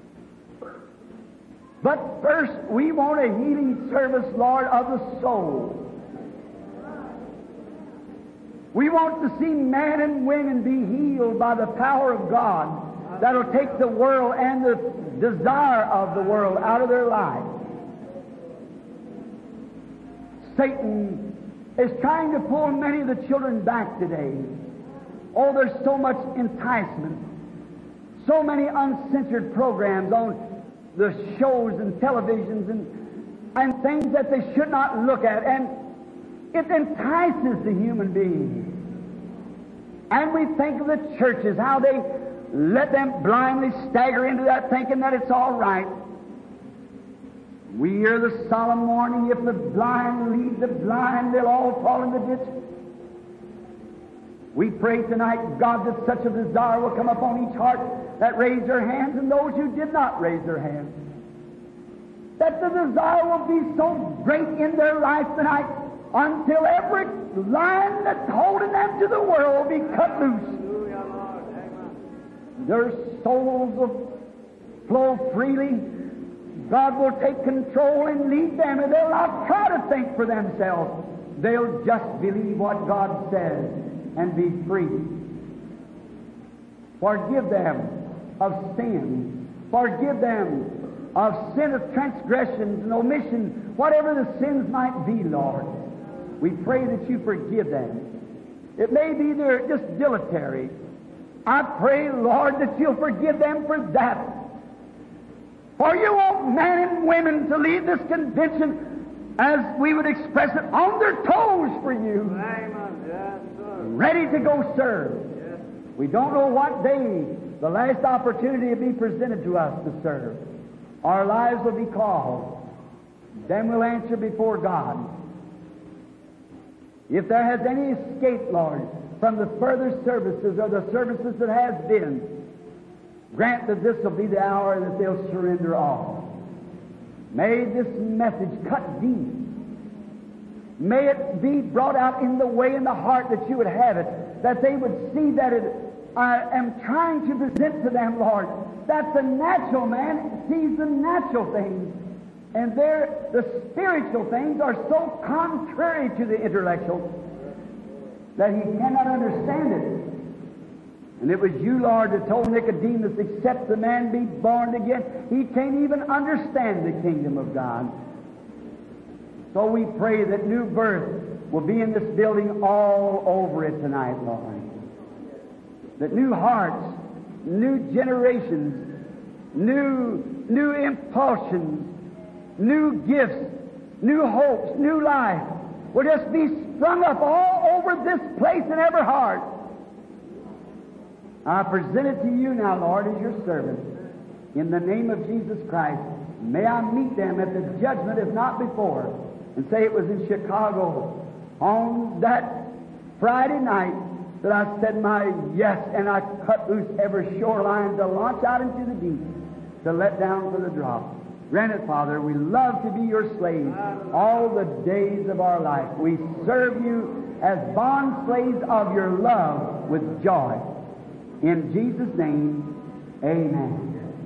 But first, we want a healing service, Lord, of the soul. We want to see men and women be healed by the power of God that'll take the world and the desire of the world out of their life. Satan is trying to pull many of the children back today. Oh, there's so much enticement, so many uncensored programs on the shows and televisions and things that they should not look at, and it entices the human being. And we think of the churches, how they let them blindly stagger into that thinking that it's all right. We hear the solemn warning, if the blind lead the blind, they'll all fall in the ditch. We pray tonight, God, that such a desire will come upon each heart that raised their hands and those who did not raise their hands. That the desire will be so great in their life tonight until every line that's holding them to the world will be cut loose. Their souls will flow freely. God will take control and lead them, and they'll not try to think for themselves. They'll just believe what God says and be free. Forgive them of sin. Forgive them of sin of transgressions and omission, whatever the sins might be, Lord. We pray that you forgive them. It may be they're just dilatory. I pray, Lord, that you'll forgive them for that. For you want men and women to leave this convention, as we would express it, on their toes for you. Ready to go serve. We don't know what day the last opportunity will be presented to us to serve. Our lives will be called. Then we'll answer before God. If there has any escape, Lord, from the further services or the services that has been, grant that this will be the hour that they'll surrender all. May this message cut deep. May it be brought out in the way in the heart that you would have it, that they would see that I am trying to present to them, Lord, that the natural man sees the natural things, and the spiritual things are so contrary to the intellectual that he cannot understand it. And it was you, Lord, that told Nicodemus, except the man be born again, he can't even understand the kingdom of God. So we pray that new birth will be in this building all over it tonight, Lord. That new hearts, new generations, new impulsions, new gifts, new hopes, new life will just be sprung up all over this place in every heart. I present it to you now, Lord, as your servant. In the name of Jesus Christ, may I meet them at the judgment, if not before, and say it was in Chicago on that Friday night that I said my yes, and I cut loose every shoreline to launch out into the deep, to let down for the drop. Grant it, Father, we love to be your slaves all the days of our life. We serve you as bond slaves of your love with joy. In Jesus' name, amen.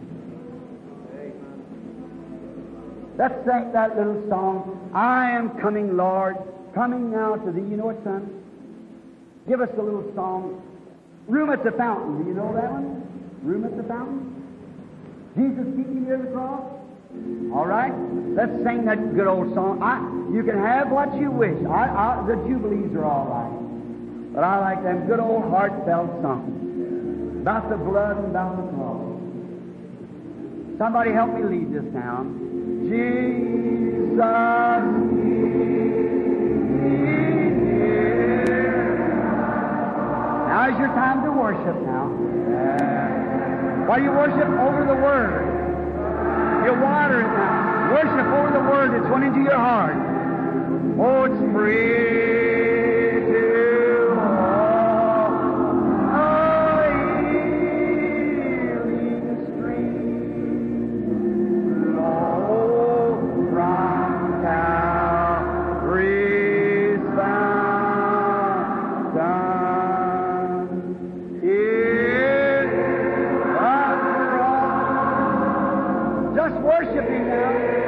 Let's sing that little song, I am coming, Lord, coming now to thee. You know it, son? Give us a little song. Room at the Fountain. Do you know that one? Room at the Fountain? Jesus keeping near the cross? All right? Let's sing that good old song. You can have what you wish. The Jubilees are all right. But I like them good old heartfelt songs about the blood and about the cross. Somebody help me lead this now. Jesus, now is your time to worship now. While you worship over the Word, you water it now. Worship over the Word that's went into your heart. Oh, it's free to all. Oh, healing stream. Flow from Calvary's fountain. Just worship Him now.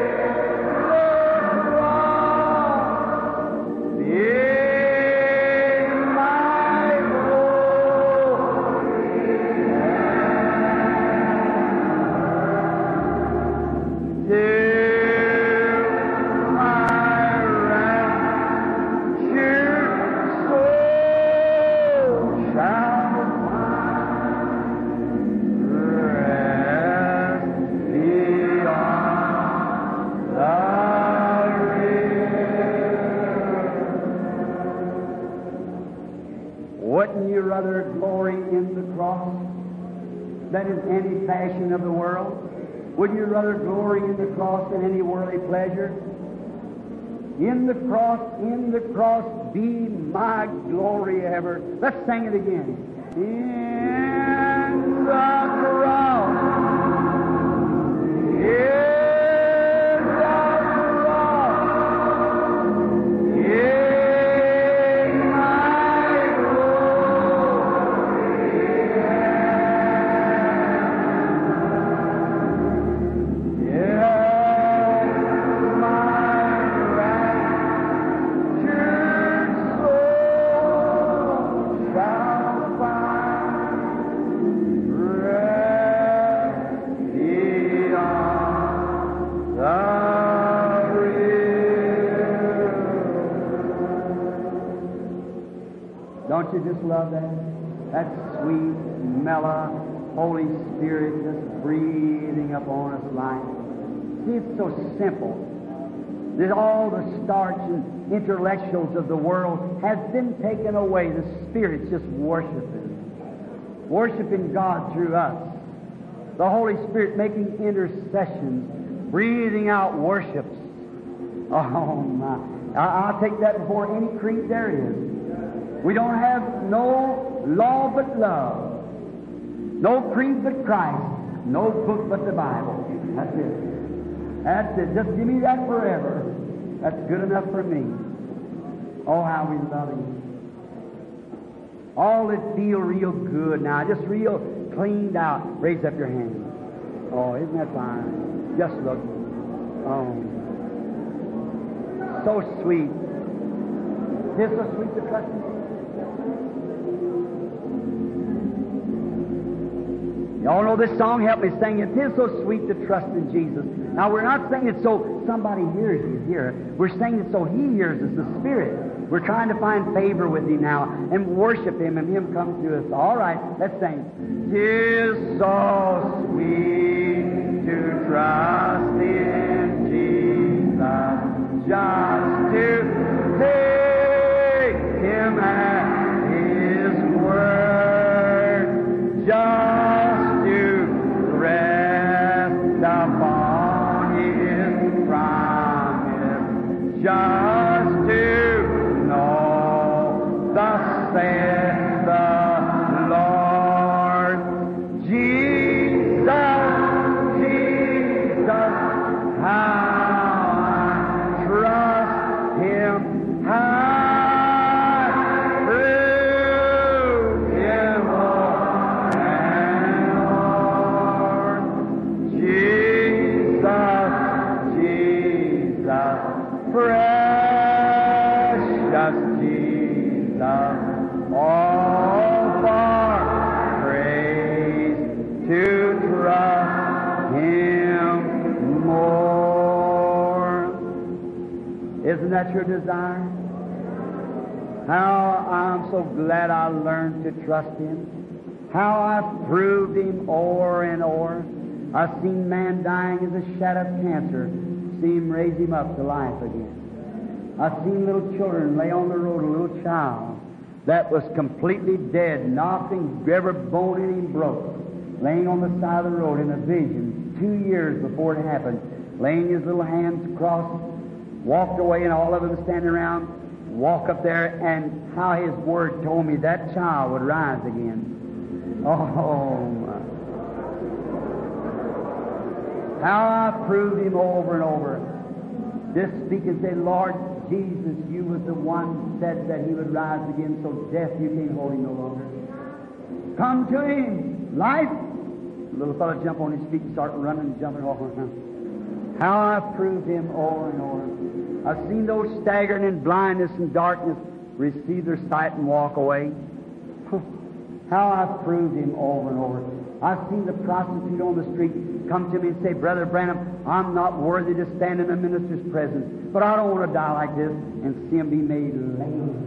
Than in any fashion of the world? Wouldn't you rather glory in the cross than any worldly pleasure? In the cross be my glory ever. Let's sing it again. In the cross. In the cross. In my Don't you just love that? That sweet, mellow, Holy Spirit just breathing upon us life. See, it's so simple. That all the starch and intellectuals of the world has been taken away. The Spirit's just worshiping God through us. The Holy Spirit making intercessions, breathing out worships. Oh my! I'll take that before any creed there is. We don't have no law but love, no creed but Christ, no book but the Bible. That's it. That's it. Just give me that forever. That's good enough for me. Oh, how we love Him. All that feel real good now, just real cleaned out. Raise up your hand. Oh, isn't that fine? Just look. Oh, so sweet. It's so sweet to trust Him. Y'all know this song? Help me sing it. 'Tis so sweet to trust in Jesus. Now, we're not singing it so somebody hears you here. We're saying it so He hears us, the Spirit. We're trying to find favor with Him now and worship Him and Him come to us. All right, let's sing. 'Tis so sweet to trust in Jesus, just to take Him at His word, just to rest upon His promise, just to know thus saith the Lord. Jesus, Jesus, how I trust Him, how precious Jesus, all for praise to trust Him more. Isn't that your desire? How I'm so glad I learned to trust Him. How I've proved Him o'er and o'er. I've seen man dying as a shadow of cancer. See Him raise him up to life again. I've seen little children lay on the road, a little child that was completely dead, nothing, every bone in him broke, laying on the side of the road in a vision 2 years before it happened, laying his little hands across, walked away, and all of them standing around, walk up there, and how His Word told me that child would rise again. Oh, my. How I proved Him over and over. Just speak and say, Lord Jesus, You was the one said that He would rise again, so death, You can't hold Him no longer. Come to Him. Life. The little fellow jump on his feet and start running and jumping all around. How I've proved Him over and over. I've seen those staggering in blindness and darkness receive their sight and walk away. How I've proved Him over and over. I've seen the prostitute on the street come to me and say, Brother Branham, I'm not worthy to stand in a minister's presence, but I don't want to die like this, and see him be made lame.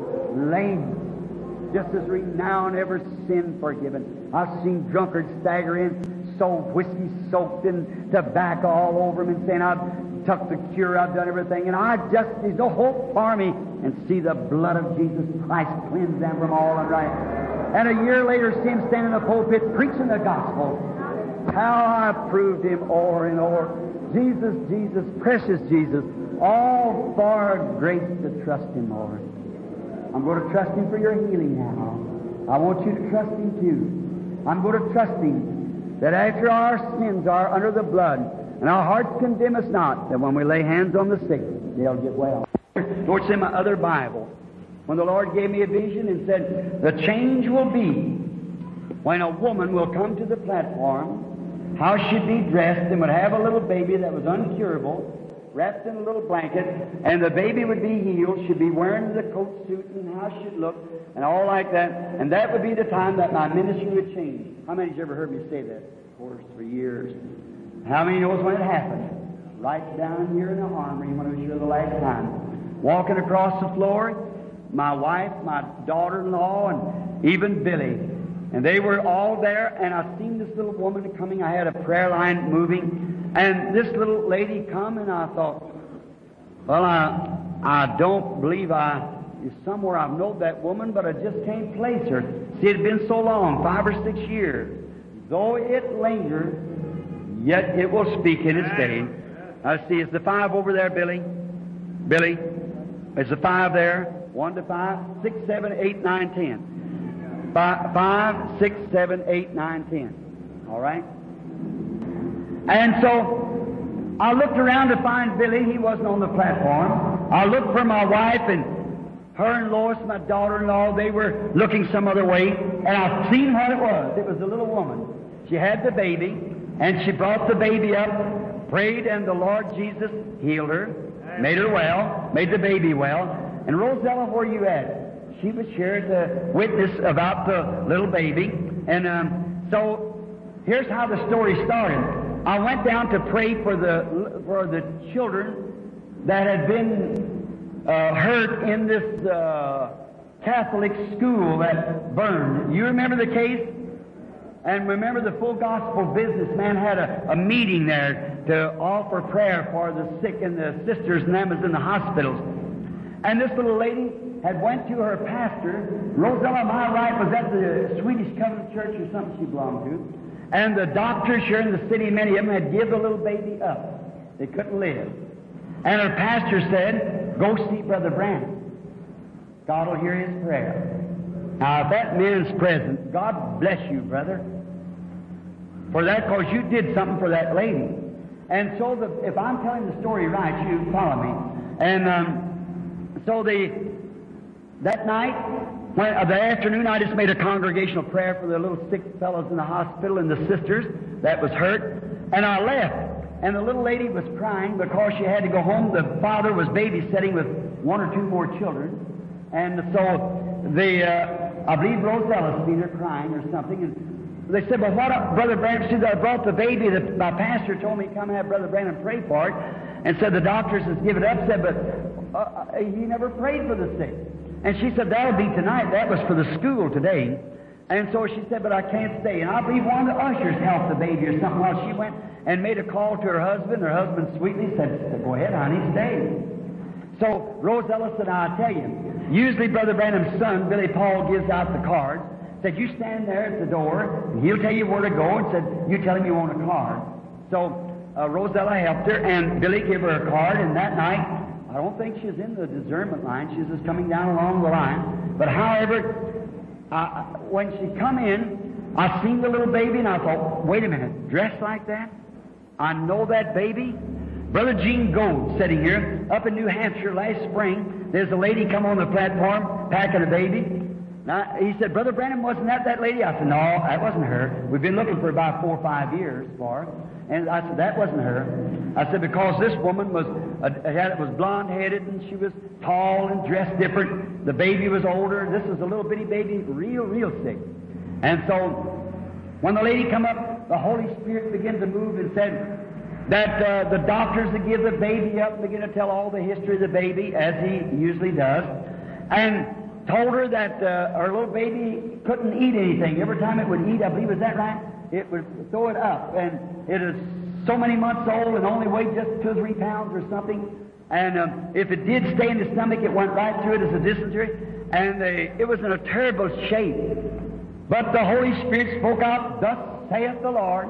Lame. Just as renowned, every sin forgiven. I've seen drunkards stagger in, so whiskey soaked in tobacco all over him, and saying, I've took the cure, I've done everything, and there's no hope for me, and see the blood of Jesus Christ cleanse them from all unrighteousness. And a year later, see him standing in the pulpit preaching the gospel. How I proved Him over and over. Jesus, Jesus, precious Jesus, all for grace to trust Him, Lord. I'm going to trust Him for your healing now. I want you to trust Him too. I'm going to trust Him that after our sins are under the blood and our hearts condemn us not, that when we lay hands on the sick, they'll get well. Lord, it's in my other Bible. When the Lord gave me a vision and said, the change will be when a woman will come to the platform, how she'd be dressed and would have a little baby that was uncurable, wrapped in a little blanket, and the baby would be healed. She'd be wearing the coat suit and how she'd look and all like that. And that would be the time that my ministry would change. How many of you ever heard me say that? Of course, for years. How many knows when it happened? Right down here in the armory when it was here the last time. Walking across the floor, my wife, my daughter-in-law, and even Billy. And they were all there, and I seen this little woman coming. I had a prayer line moving, and this little lady come, and I thought, well, I don't believe somewhere I've known that woman, but I just can't place her. See, it had been so long, 5 or 6 years. Though it lingered, yet it will speak in its day. I see, is the 5 over there, Billy? Billy, is the 5 there? 1 to 5, 6, 7, 8, 9, 10. 5, 6, 7, 8, 9, 10. All right? And so I looked around to find Billy. He wasn't on the platform. I looked for my wife, and her and Lois, my daughter-in-law, they were looking some other way, and I seen what it was. It was a little woman. She had the baby, and she brought the baby up, prayed, and the Lord Jesus healed her, made her well, made the baby well. And Rosella, where you at? She was here to witness about the little baby. And so here's how the story started. I went down to pray for the children that had been hurt in this Catholic school that burned. You remember the case? And remember, the Full Gospel businessman had a meeting there to offer prayer for the sick and the sisters and them was in the hospitals. And this little lady had went to her pastor. Rosella, am I right, was at the Swedish Covenant Church or something she belonged to. And the doctors here in the city, many of them, had given the little baby up. They couldn't live. And her pastor said, go see Brother Branham. God will hear his prayer. Now, if that man's present, God bless you, brother, for that, because you did something for that lady. And so, if I'm telling the story right, you follow me. And so that night, the afternoon, I just made a congregational prayer for the little sick fellows in the hospital and the sisters that was hurt. And I left. And the little lady was crying because she had to go home. The father was babysitting with one or two more children. And so I believe Rosella seen her crying or something. And they said, well, what up, Brother Branham? She said, I brought the baby. My pastor told me to come have Brother Branham pray for it. And said the doctors has given up. Said, but he never prayed for the sick. And she said, that'll be tonight. That was for the school today. And so she said, but I can't stay. And I believe one of the ushers helped the baby or something while she went and made a call to her husband. Her husband sweetly said, go ahead, honey, stay. So Rosella said, I'll tell you, usually Brother Branham's son, Billy Paul, gives out the cards. Said, you stand there at the door, and he'll tell you where to go, and said, you tell him you want a card. So Rosella helped her, and Billy gave her a card, and that night, I don't think she was in the discernment line. She was just coming down along the line. But however, when she come in, I seen the little baby, and I thought, wait a minute, dressed like that? I know that baby. Brother Gene Gold sitting here up in New Hampshire last spring. There's a lady come on the platform packing a baby. Now, he said, Brother Branham, wasn't that lady? I said, no, that wasn't her. We've been looking for about 4 or 5 years for her. And I said, that wasn't her. I said, because this woman was blonde-headed, and she was tall and dressed different. The baby was older. This was a little bitty baby, real sick. And so when the lady come up, the Holy Spirit began to move and said that the doctors would give the baby up and begin to tell all the history of the baby, as he usually does, and told her that her little baby couldn't eat anything. Every time it would eat, I believe, is that right? It would throw it up. And it is so many months old and only weighed just 2 or 3 pounds or something. And if it did stay in the stomach, it went right through it as a dysentery. And it was in a terrible shape. But the Holy Spirit spoke out, thus saith the Lord.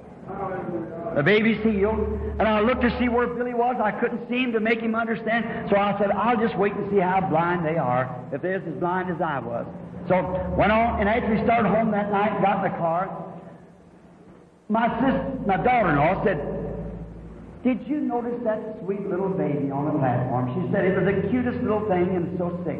The baby's healed. And I looked to see where Billy was. I couldn't see him to make him understand. So I said, I'll just wait and see how blind they are, if they're as blind as I was. So went on, and after we started home that night, got in the car, my daughter-in-law said, did you notice that sweet little baby on the platform? She said, it was the cutest little thing and so sick.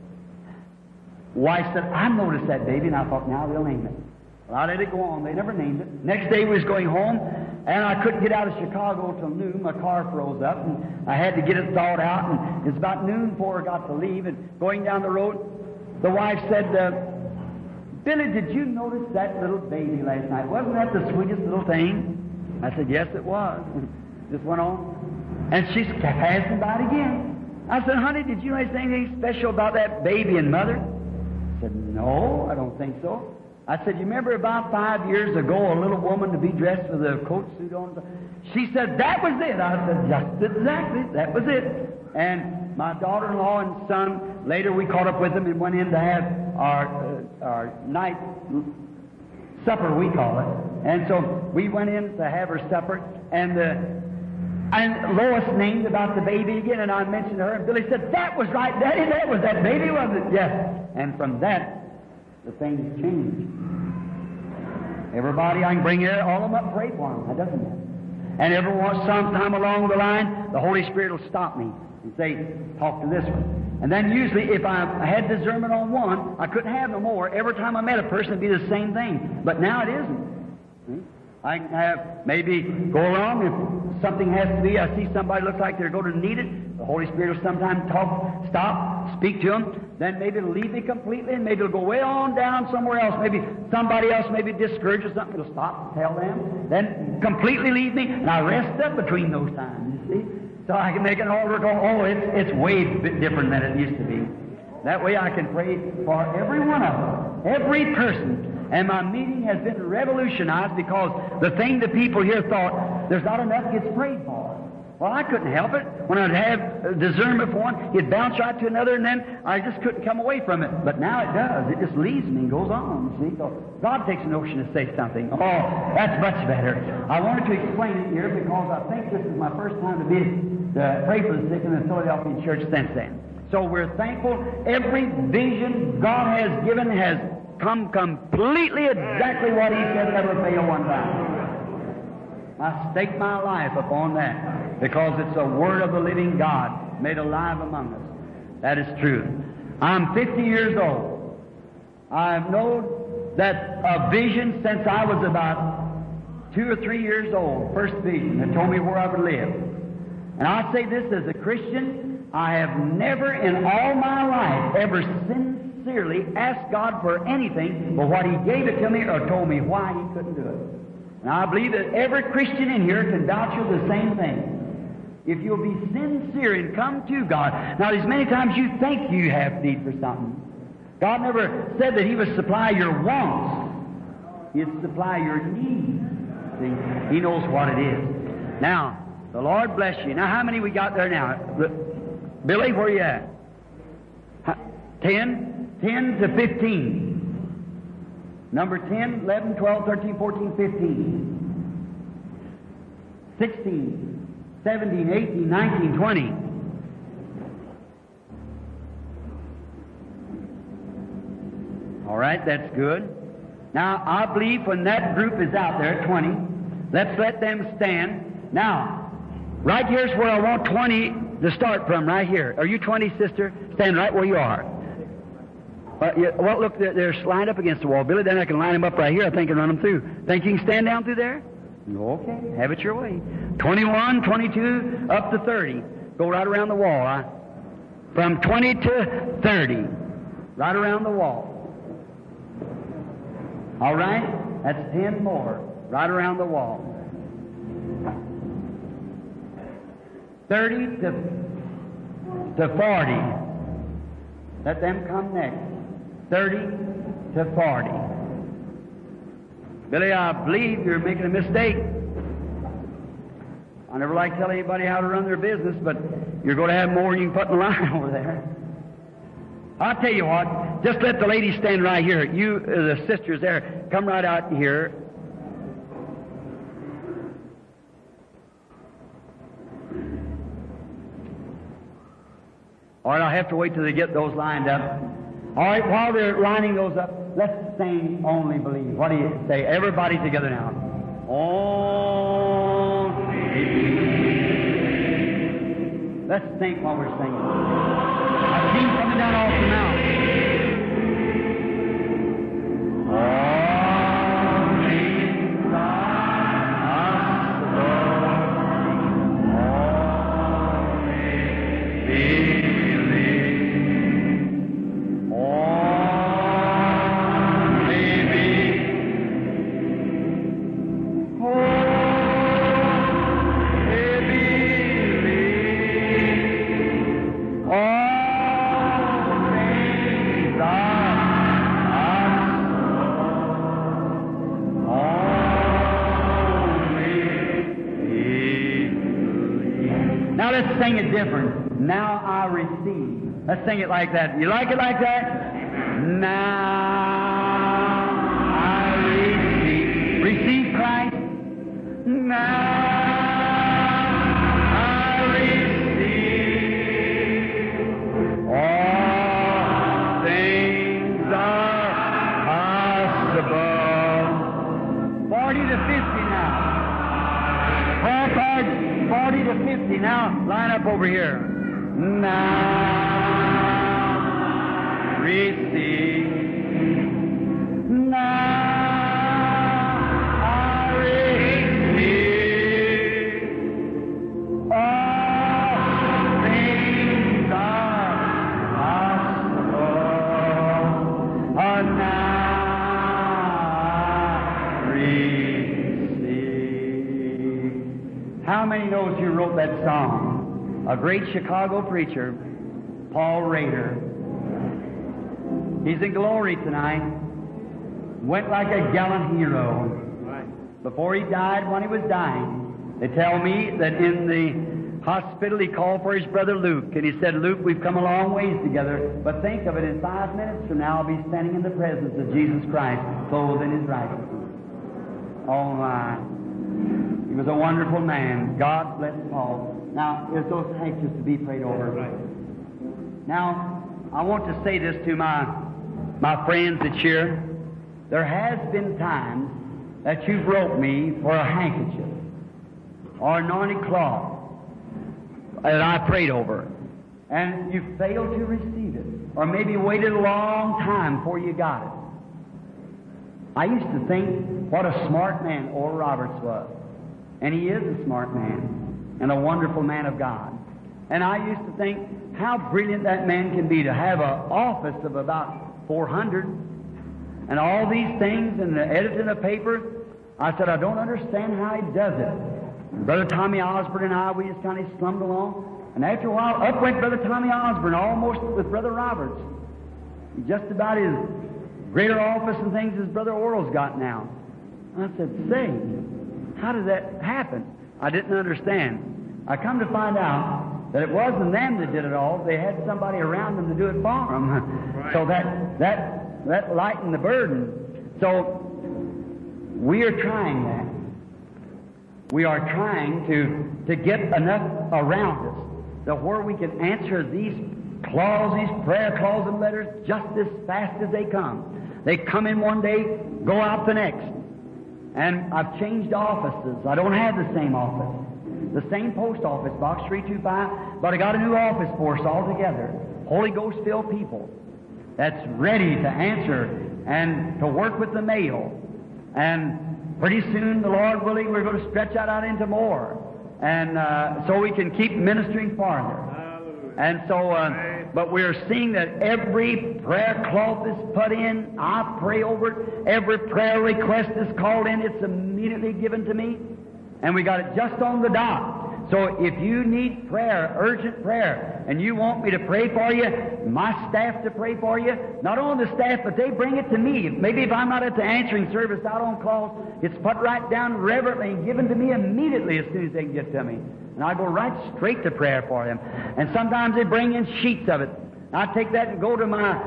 Wife said, I noticed that baby, and I thought, now they'll name it. Well, I let it go on. They never named it. Next day we was going home, and I couldn't get out of Chicago till noon. My car froze up, and I had to get it thawed out, and it's about noon before I got to leave. And going down the road, the wife said, Billy, did you notice that little baby last night? Wasn't that the sweetest little thing? I said, yes, it was. Just went on. And she kept passing by it again. I said, honey, did you notice anything special about that baby and mother? I said, no, I don't think so. I said, you remember about 5 years ago, a little woman to be dressed with a coat suit on? She said, that was it. I said, just exactly, that was it. And my daughter-in-law and son, later we caught up with them and went in to have our night supper, we call it. And so we went in to have her supper, and Lois named about the baby again, and I mentioned her, and Billy said, that was right, Daddy, that was that baby, wasn't it? Yes. And from that, the things changed. Everybody, I can bring here, all of them up, pray for them. That doesn't matter. And every once, sometime along the line, the Holy Spirit will stop me and say, talk to this one. And then usually, if I had discernment on one, I couldn't have no more. Every time I met a person, it'd be the same thing. But now it isn't. See? I can have maybe go along if something has to be. I see somebody looks like they're going to need it. The Holy Spirit will sometimes stop, speak to them, then maybe it'll leave me completely, and maybe it'll go way on down somewhere else. Maybe somebody else may be discouraged or something. It'll stop and tell them, then completely leave me, and I rest up between those times, you see. So I can make an altar go, oh, it's way different than it used to be. That way I can pray for every one of them, every person. And my meeting has been revolutionized because the thing the people here thought, there's not enough gets prayed for. Well, I couldn't help it. When I'd have discernment for one, he'd bounce right to another, and then I just couldn't come away from it. But now it does. It just leaves me and goes on, see? So God takes a notion to say something. Oh, that's much better. I wanted to explain it here because I think this is my first time to pray for the sick in the Philadelphia church since then. So we're thankful. Every vision God has given has come completely exactly what He said, never fail one time. I stake my life upon that because it's a word of the living God made alive among us. That is true. I'm 50 years old. I've known that a vision since I was about 2 or 3 years old, first vision that told me where I would live. And I say this as a Christian, I have never in all my life ever sincerely asked God for anything but what He gave it to me or told me why He couldn't do it. And I believe that every Christian in here can vouch for the same thing. If you'll be sincere and come to God. Now, there's many times you think you have need for something. God never said that He would supply your wants. He'd supply your needs. See, He knows what it is. Now, the Lord bless you. Now, how many we got there now? Billy, where are you at? 10? 10 to 15. Number 10, 11, 12, 13, 14, 15. 16, 17, 18, 19, 20. All right, that's good. Now, I believe when that group is out there, 20, let's let them stand. Now, right here's where I want 20 to start from, right here. Are you 20, sister? Stand right where you are. Well, look, they're lined up against the wall. Billy, then I can line them up right here, I think, and run them through. Think you can stand down through there? Okay, have it your way. 21, 22, up to 30. Go right around the wall. From 20 to 30. Right around the wall. All right? That's 10 more. Right around the wall. 30 to 40. Let them come next. 30 to 40. Billy, I believe you're making a mistake. I never like telling anybody how to run their business, but you're going to have more than you can put in the line over there. I'll tell you what, just let the ladies stand right here. You, the sisters there, come right out here. All right, I'll have to wait till they get those lined up. All right, while they're lining those up, let's sing Only Believe. What do you say? Everybody together now. Only Believe. Let's think while we're singing. I see coming down off the mountain. Sing it different. Now I receive. Let's sing it like that. You like it like that? Now I receive. Receive Christ. Now I receive. All things are possible. 40 to 50 now. 40 to 50. Now, line up over here. Now, receive. Now, I receive. All things who wrote that song, a great Chicago preacher, Paul Rader. He's in glory tonight. Went like a gallant hero. Before he died, when he was dying, they tell me that in the hospital he called for his brother Luke, and he said, Luke, we've come a long ways together, but think of it, in 5 minutes from now I'll be standing in the presence of Jesus Christ, clothed in his righteousness. Oh my. He was a wonderful man. God bless Paul. Now, there's those handkerchiefs to be prayed over. Now, I want to say this to my friends that's here. There has been times that you've wrote me for a handkerchief or anointed cloth that I prayed over, and you failed to receive it, or maybe waited a long time before you got it. I used to think what a smart man Oral Roberts was, and he is a smart man and a wonderful man of God. And I used to think how brilliant that man can be to have an office of about 400 and all these things and the editing of paper. I said, I don't understand how he does it. Brother Tommy Osborne and I, we just kind of slummed along. And after a while, up went Brother Tommy Osborne, almost with Brother Roberts. Just about as greater office and things as Brother Oral's got now. I said, say, how did that happen? I didn't understand. I come to find out that it wasn't them that did it all. They had somebody around them to do it for them. Right. So that lightened the burden. So we are trying that. We are trying to get enough around us that where we can answer these prayer clauses and letters just as fast as they come. They come in one day, go out the next. And I've changed offices. I don't have the same office. The same post office, box 325, but I got a new office force altogether. Holy Ghost-filled people that's ready to answer and to work with the mail. And pretty soon, the Lord willing, we're going to stretch out into more. And so we can keep ministering farther. And so, but we're seeing that every prayer cloth is put in. I pray over it. Every prayer request is called in. It's immediately given to me. And we got it just on the dot. So if you need prayer, urgent prayer, and you want me to pray for you, my staff to pray for you, not only the staff, but they bring it to me. Maybe if I'm not at the answering service out on calls, it's put right down reverently and given to me immediately as soon as they can get to me. And I go right straight to prayer for them. And sometimes they bring in sheets of it. I take that and go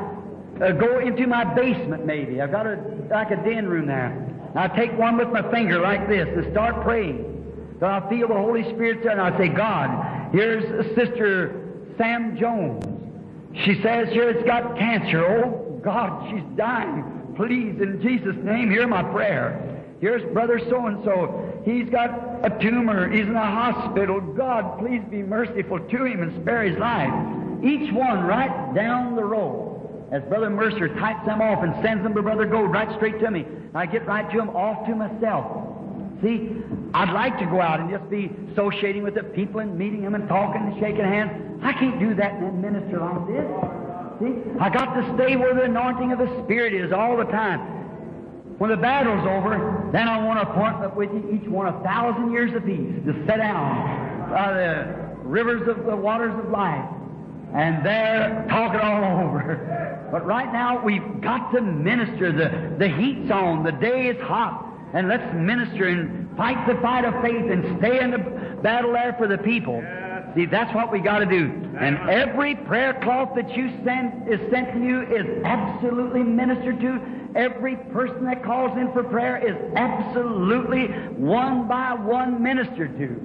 into my basement maybe. I've got like a den room there. I take one with my finger like this and start praying. So I feel the Holy Spirit there, and I say, God, here's Sister Sam Jones. She says here it's got cancer. Oh, God, she's dying. Please, in Jesus' name, hear my prayer. Here's Brother so-and-so. He's got a tumor. He's in a hospital. God, please be merciful to him and spare his life. Each one right down the road. As Brother Mercer types them off and sends them to Brother Gold right straight to me. I get right to them off to myself. See, I'd like to go out and just be associating with the people and meeting them and talking and shaking hands. I can't do that in a ministry like this. See, I got to stay where the anointing of the Spirit is all the time. When the battle's over, then I want an appointment with you, each one 1,000 years apiece, to sit down by the rivers of the waters of life. And there, talk it all over. But right now, we've got to minister. The heat's on. The day is hot. And let's minister and fight the fight of faith and stay in the battle there for the people. See, that's what we got to do. And every prayer cloth that you is sent to you is absolutely ministered to. Every person that calls in for prayer is absolutely one by one ministered to.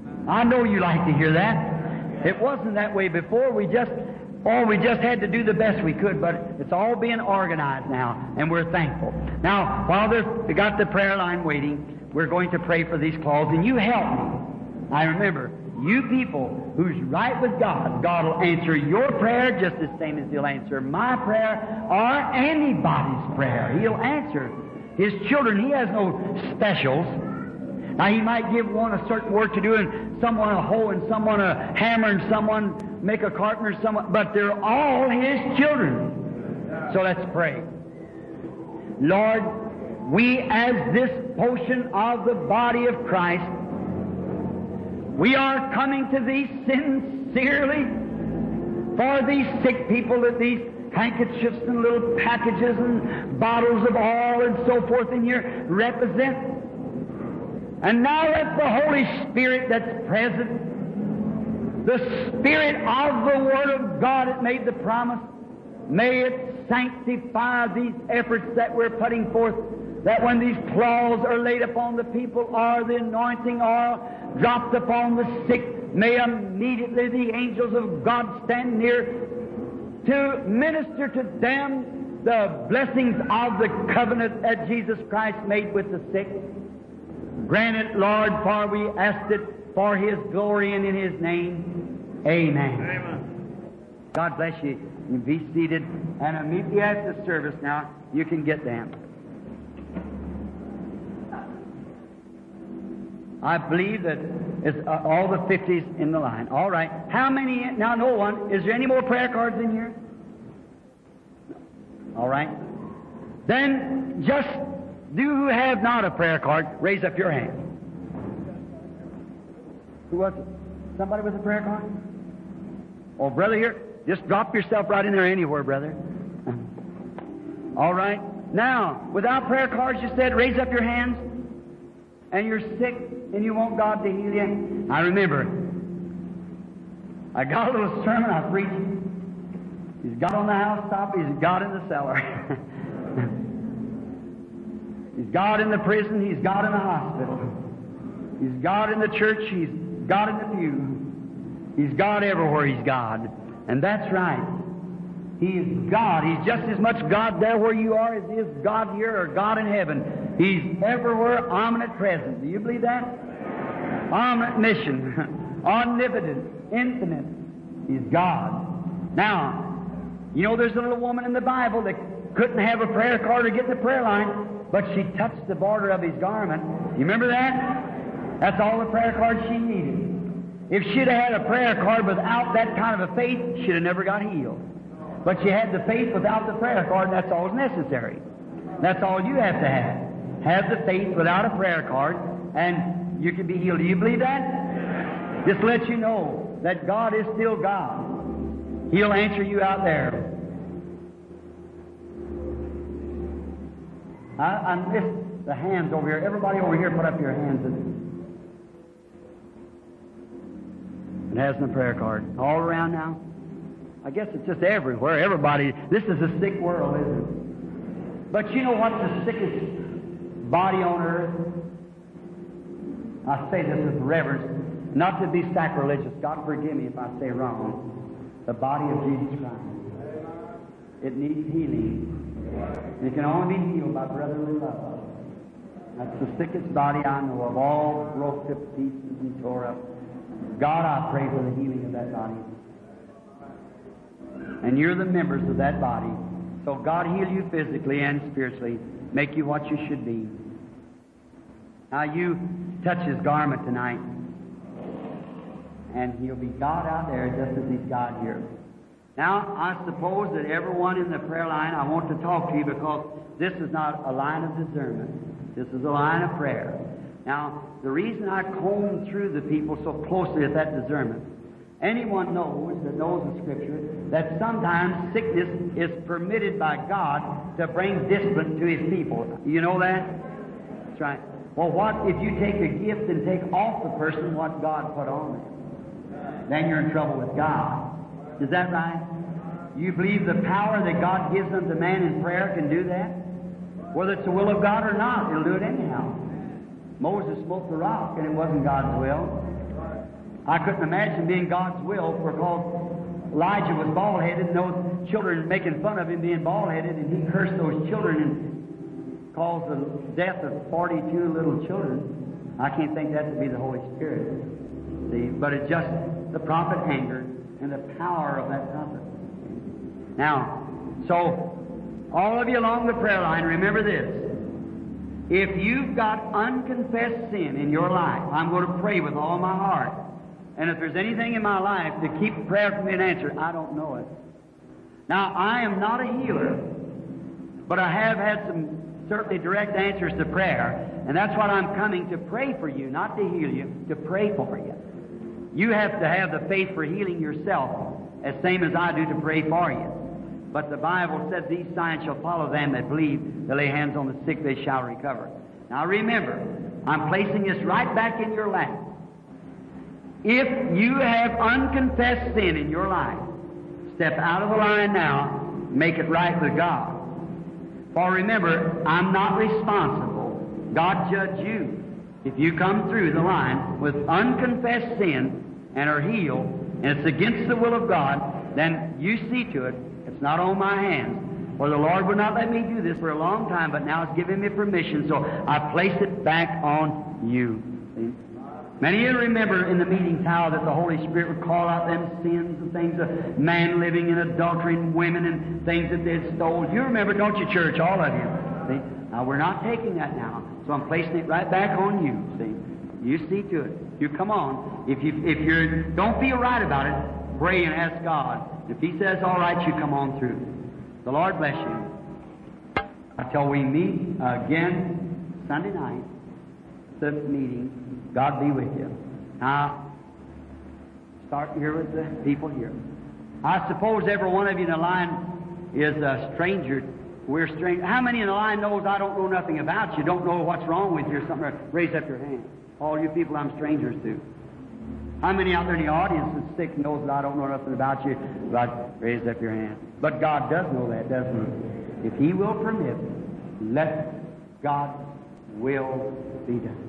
I know you like to hear that. It wasn't that way before. We just had to do the best we could, but it's all being organized now, and we're thankful. Now, while we got the prayer line waiting, we're going to pray for these clauses, and you help me. I remember, you people who's right with God, God will answer your prayer just the same as He'll answer my prayer or anybody's prayer. He'll answer His children. He has no specials. Now, He might give one a certain work to do, and someone a hoe, and someone a hammer, and someone make a carpenter, but they're all His children. So let's pray. Lord, we as this portion of the body of Christ We are coming to Thee sincerely for these sick people that these handkerchiefs and little packages and bottles of oil and so forth in here represent. And now let the Holy Spirit that's present, the Spirit of the Word of God that made the promise, may it sanctify these efforts that we're putting forth, that when these claws are laid upon the people or the anointing oil dropped upon the sick, may immediately the angels of God stand near to minister to them the blessings of the covenant that Jesus Christ made with the sick. Grant it, Lord, for we asked it for His glory and in His name. Amen. Amen. God bless you. You be seated, and immediately after the service now, you can get them. I believe that it's all the 50s in the line. All right. How many? Now, no one. Is there any more prayer cards in here? All right. Then just you who have not a prayer card, raise up your hand. Who was it? Somebody with a prayer card? Oh, brother, here. Just drop yourself right in there anywhere, brother. All right. Now, without prayer cards, you said, raise up your hands. And you're sick and you want God to heal you. I remember, I got a little sermon I preached. He's God on the housetop, He's God in the cellar. He's God in the prison, He's God in the hospital. He's God in the church, He's God in the pew. He's God everywhere, He's God. And that's right. He is God. He's just as much God there where you are as He is God here or God in heaven. He's everywhere, omnipresent present. Do you believe that? Omniscient, omnipotent, infinite. He's God. Now, you know there's a little woman in the Bible that couldn't have a prayer card or get in the prayer line, but she touched the border of His garment. You remember that? That's all the prayer card she needed. If she'd have had a prayer card without that kind of a faith, she'd have never got healed. But she had the faith without the prayer card, and that's all necessary. That's all you have to have. Have the faith without a prayer card, and you can be healed. Do you believe that? Just to let you know that God is still God. He'll answer you out there. I missed the hands over here. Everybody over here, put up your hands. It has no prayer card. All around now? I guess it's just everywhere. Everybody. This is a sick world, isn't it? But you know what's the sickest body on earth? I say this with reverence, not to be sacrilegious. God forgive me if I say wrong. The body of Jesus Christ. It needs healing. It can only be healed by brotherly love. That's the sickest body I know of, all broke to pieces and tore up. God, I pray for the healing of that body. And you're the members of that body. So God heal you physically and spiritually, make you what you should be. Now you touch His garment tonight, and He'll be God out there just as He's God here. Now, I suppose that everyone in the prayer line, I want to talk to you because this is not a line of discernment. This is a line of prayer. Now, the reason I comb through the people so closely at that discernment, anyone knows that knows the Scripture that sometimes sickness is permitted by God to bring discipline to His people. You know that? That's right. Well, what if you take a gift and take off the person what God put on them? Then you're in trouble with God. Is that right? You believe the power that God gives unto man in prayer can do that? Whether it's the will of God or not, it'll do it anyhow. Moses smote the rock, and it wasn't God's will. I couldn't imagine being God's will because Elijah was bald-headed, and those children making fun of him being bald-headed, and he cursed those children and caused the death of 42 little children. I can't think that to be the Holy Spirit. See, but it's just the prophet angered and the power of that prophet. Now, so all of you along the prayer line, remember this. If you've got unconfessed sin in your life, I'm going to pray with all my heart. And if there's anything in my life to keep prayer from being answered, I don't know it. Now, I am not a healer, but I have had some certainly direct answers to prayer. And that's what I'm coming to pray for you, not to heal you, to pray for you. You have to have the faith for healing yourself, as same as I do to pray for you. But the Bible says these signs shall follow them that believe. They lay hands on the sick, they shall recover. Now remember, I'm placing this right back in your lap. If you have unconfessed sin in your life, step out of the line now, make it right with God. For remember, I'm not responsible. God judge you. If you come through the line with unconfessed sin and are healed, and it's against the will of God, then you see to it. It's not on my hands. For the Lord would not let me do this for a long time, but now it's giving me permission, so I place it back on you. See? Many of you remember in the meetings how that the Holy Spirit would call out them sins and things of man living in adultery and women and things that they'd stole. You remember, don't you, church, all of you? See? Now, we're not taking that now, so I'm placing it right back on you. See? You see to it. You come on. If you don't feel right about it, pray and ask God. If He says all right, you come on through. The Lord bless you. Until we meet again Sunday night, the meeting, God be with you. Now, start here with the people here. I suppose every one of you in the line is a stranger. We're strangers. How many in the line knows I don't know nothing about you, don't know what's wrong with you or something? Raise up your hand. All you people I'm strangers to. How many out there in the audience is sick and knows that I don't know nothing about you? But raise up your hand. But God does know that, doesn't He? If He will permit, let God's will be done.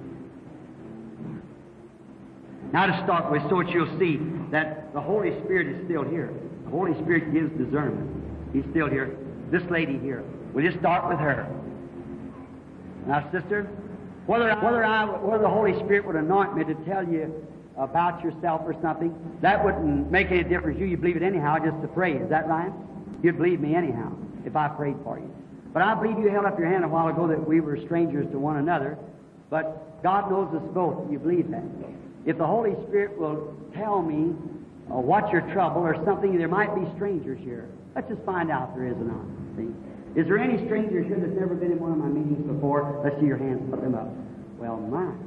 Now to start with, so that you'll see that the Holy Spirit is still here. The Holy Spirit gives discernment. He's still here. This lady here. We'll just start with her. Now, sister, whether the Holy Spirit would anoint me to tell you about yourself or something, that wouldn't make any difference. You believe it anyhow, just to pray. Is that right? You'd believe me anyhow if I prayed for you. But I believe you held up your hand a while ago that we were strangers to one another. But God knows us both. You believe that? If the Holy Spirit will tell me what your trouble or something, there might be strangers here. Let's just find out if there is or not. See? Is there any strangers here that's never been in one of my meetings before? Let's see your hands. Put them up. Well, mine.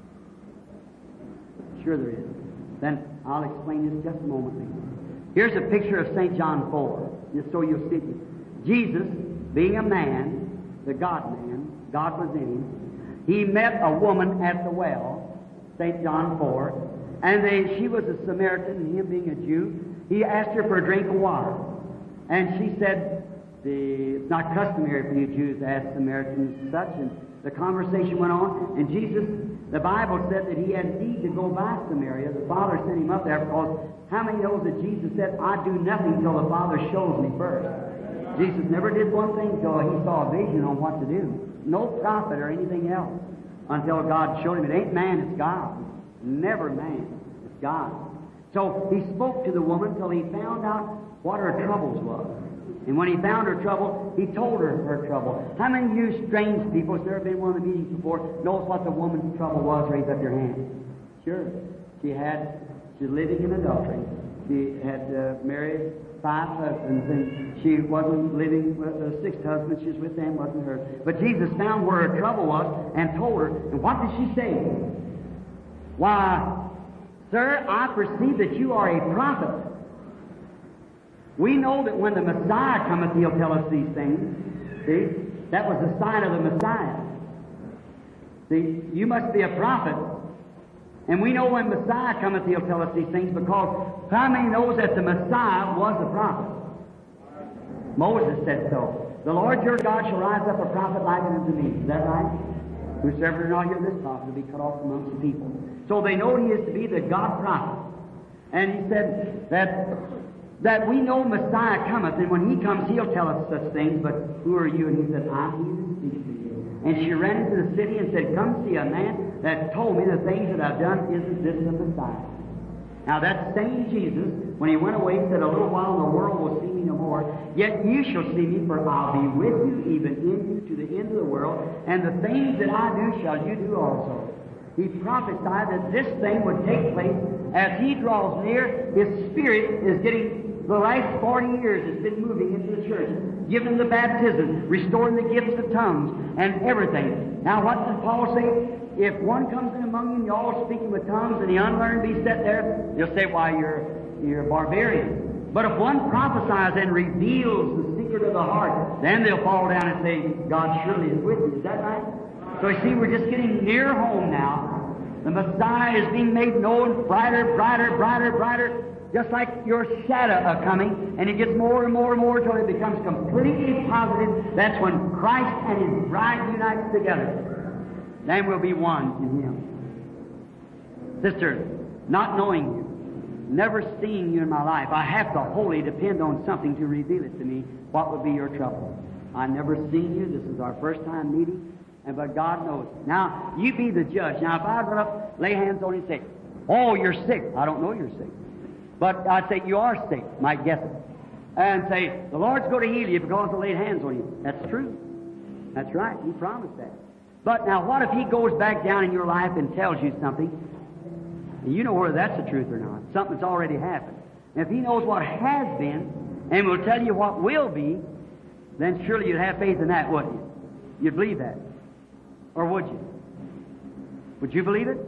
Sure there is. Then I'll explain this just a moment. Here's a picture of St. John 4, just so you'll see it. Jesus, being a man, the God-man, God was in him, he met a woman at the well, St. John 4, and she was a Samaritan, and him being a Jew, he asked her for a drink of water. And she said, it's not customary for you Jews to ask Samaritans such, and the conversation went on, and Jesus, the Bible said that he had need to go by Samaria. The Father sent him up there because how many knows that Jesus said, I do nothing till the Father shows me first. Jesus never did one thing till he saw a vision on what to do. No prophet or anything else until God showed him. It ain't man, it's God. Never man, it's God. So he spoke to the woman till he found out what her troubles was. And when he found her trouble, he told her her trouble. How many of you strange people, if there have been one of the meetings before, knows what the woman's trouble was? Raise up your hand. Sure. She's living in adultery. She had married 5 husbands, and she wasn't living with the 6th husband. She was with them, wasn't her. But Jesus found where her trouble was and told her. And what did she say? Why, sir, I perceive that you are a prophet. We know that when the Messiah cometh, he'll tell us these things. See? That was the sign of the Messiah. See? You must be a prophet. And we know when Messiah cometh, he'll tell us these things, because how many knows that the Messiah was a prophet? Moses said so. The Lord your God shall rise up a prophet like unto me. Is that right? Whosoever did not hear this prophet will be cut off amongst the people. So they know he is to be the God prophet. And he said that we know Messiah cometh, and when he comes, he'll tell us such things, but who are you? And he said, I'm he that speaks to you. And she ran into the city and said, come see a man that told me the things that I've done. Isn't this the Messiah? Now that same Jesus, when he went away, said, a little while and the world will see me no more, yet you shall see me, for I'll be with you, even in you, to the end of the world, and the things that I do shall you do also. He prophesied that this thing would take place as he draws near. His Spirit is getting, the last 40 years, has been moving into the church, giving them the baptism, restoring the gifts of tongues, and everything. Now, what did Paul say? if one comes in among you and you're all speaking with tongues and the unlearned be set there, you'll say, why, you're a barbarian. But if one prophesies and reveals the secret of the heart, then they'll fall down and say, God surely is with you. Is that right? So you see, we're just getting near home now. The Messiah is being made known brighter, brighter, brighter, brighter, just like your shadow coming, and it gets more and more and more until it becomes completely positive. That's when Christ and His bride unite together. Then we'll be one in Him. Sister, not knowing you, never seeing you in my life, I have to wholly depend on something to reveal it to me. What would be your trouble? I've never seen you. This is our first time meeting. But God knows. Now, you be the judge. Now, if I run up, lay hands on you and say, oh, you're sick. I don't know you're sick. But I'd say, you are sick. Might guess it. And say, the Lord's going to heal you because I laid hands on you. That's true. That's right. He promised that. But now, what if He goes back down in your life and tells you something? And you know whether that's the truth or not. Something that's already happened. And if He knows what has been and will tell you what will be, then surely you'd have faith in that, wouldn't you? You'd believe that. Or would you? Would you believe it?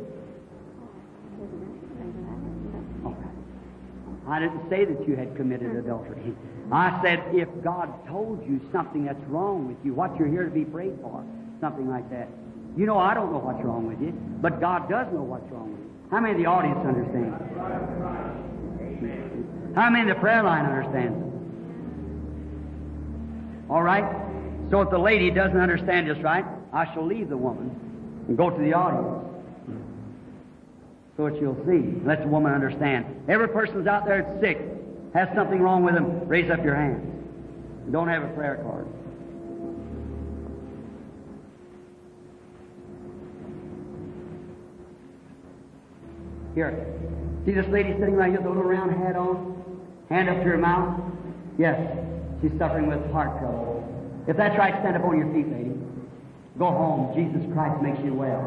Okay. I didn't say that you had committed adultery. I said if God told you something that's wrong with you, what you're here to be prayed for, something like that. You know, I don't know what's wrong with you, but God does know what's wrong with you. How many of the audience understand? How many in the prayer line understand? All right? So if the lady doesn't understand this right, I shall leave the woman and go to the audience so that you'll see. Let the woman understand. Every person's out there that's sick, has something wrong with them, raise up your hand. You don't have a prayer card. Here. See this lady sitting right here with a little round hat on? Hand up to her mouth? Yes. She's suffering with heart trouble. If that's right, stand up on your feet, lady. Go home. Jesus Christ makes you well.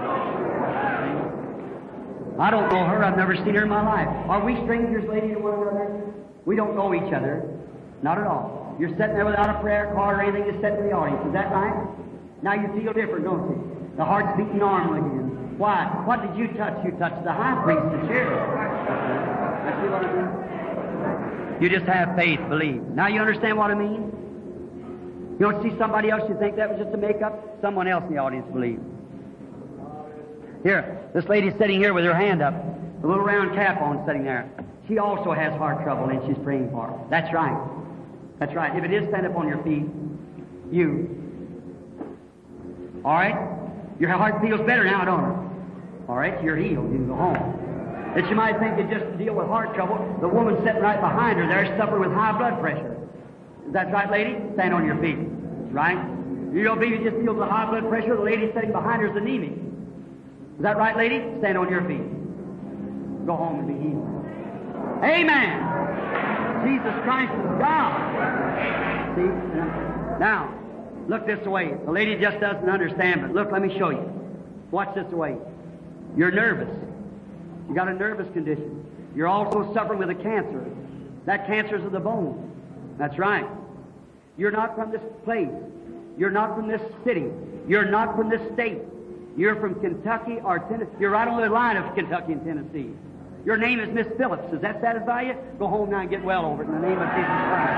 I don't know her. I've never seen her in my life. Are we strangers, lady, to one another? We don't know each other. Not at all. You're sitting there without a prayer card or anything to sit in the audience. Is that right? Now you feel different, don't you? The heart's beating normal again. Why? What did you touch? You touched the high priest, the chair. That's what I mean. You just have faith, believe. Now you understand what I mean? You don't see somebody else, you think that was just a make-up? Someone else in the audience believes. Here, this lady's sitting here with her hand up, a little round cap on sitting there. She also has heart trouble and she's praying for her. That's right. That's right. If it is, stand up on your feet. You. All right? Your heart feels better now, don't it? All right? You're healed. You can go home. That you might think you just deal with heart trouble. The woman sitting right behind her there suffering with high blood pressure. Is that right, lady? Stand on your feet. Right? You don't believe you just deal with high blood pressure. The lady sitting behind her is anemic. Is that right, lady? Stand on your feet. Go home and be healed. Amen. Jesus Christ is God. See? Now, look this way. The lady just doesn't understand, but look, let me show you. Watch this way. You're nervous. You got a nervous condition. You're also suffering with a cancer. That cancer is of the bone. That's right. You're not from this place. You're not from this city. You're not from this state. You're from Kentucky or Tennessee. You're right on the line of Kentucky and Tennessee. Your name is Miss Phillips. Does that satisfy you? Go home now and get well over it in the name of Jesus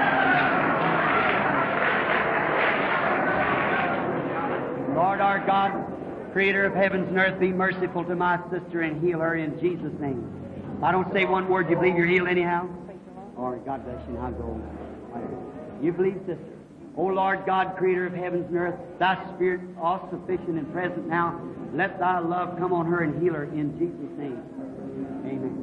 Christ. Lord our God, Creator of heavens and earth, be merciful to my sister and heal her in Jesus' name. If I don't say one word, you believe you're healed anyhow? All right, God bless you. Now go. You believe, sister. O Lord God, Creator of heavens and earth, Thy Spirit, all sufficient and present now, let Thy love come on her and heal her in Jesus' name. Amen.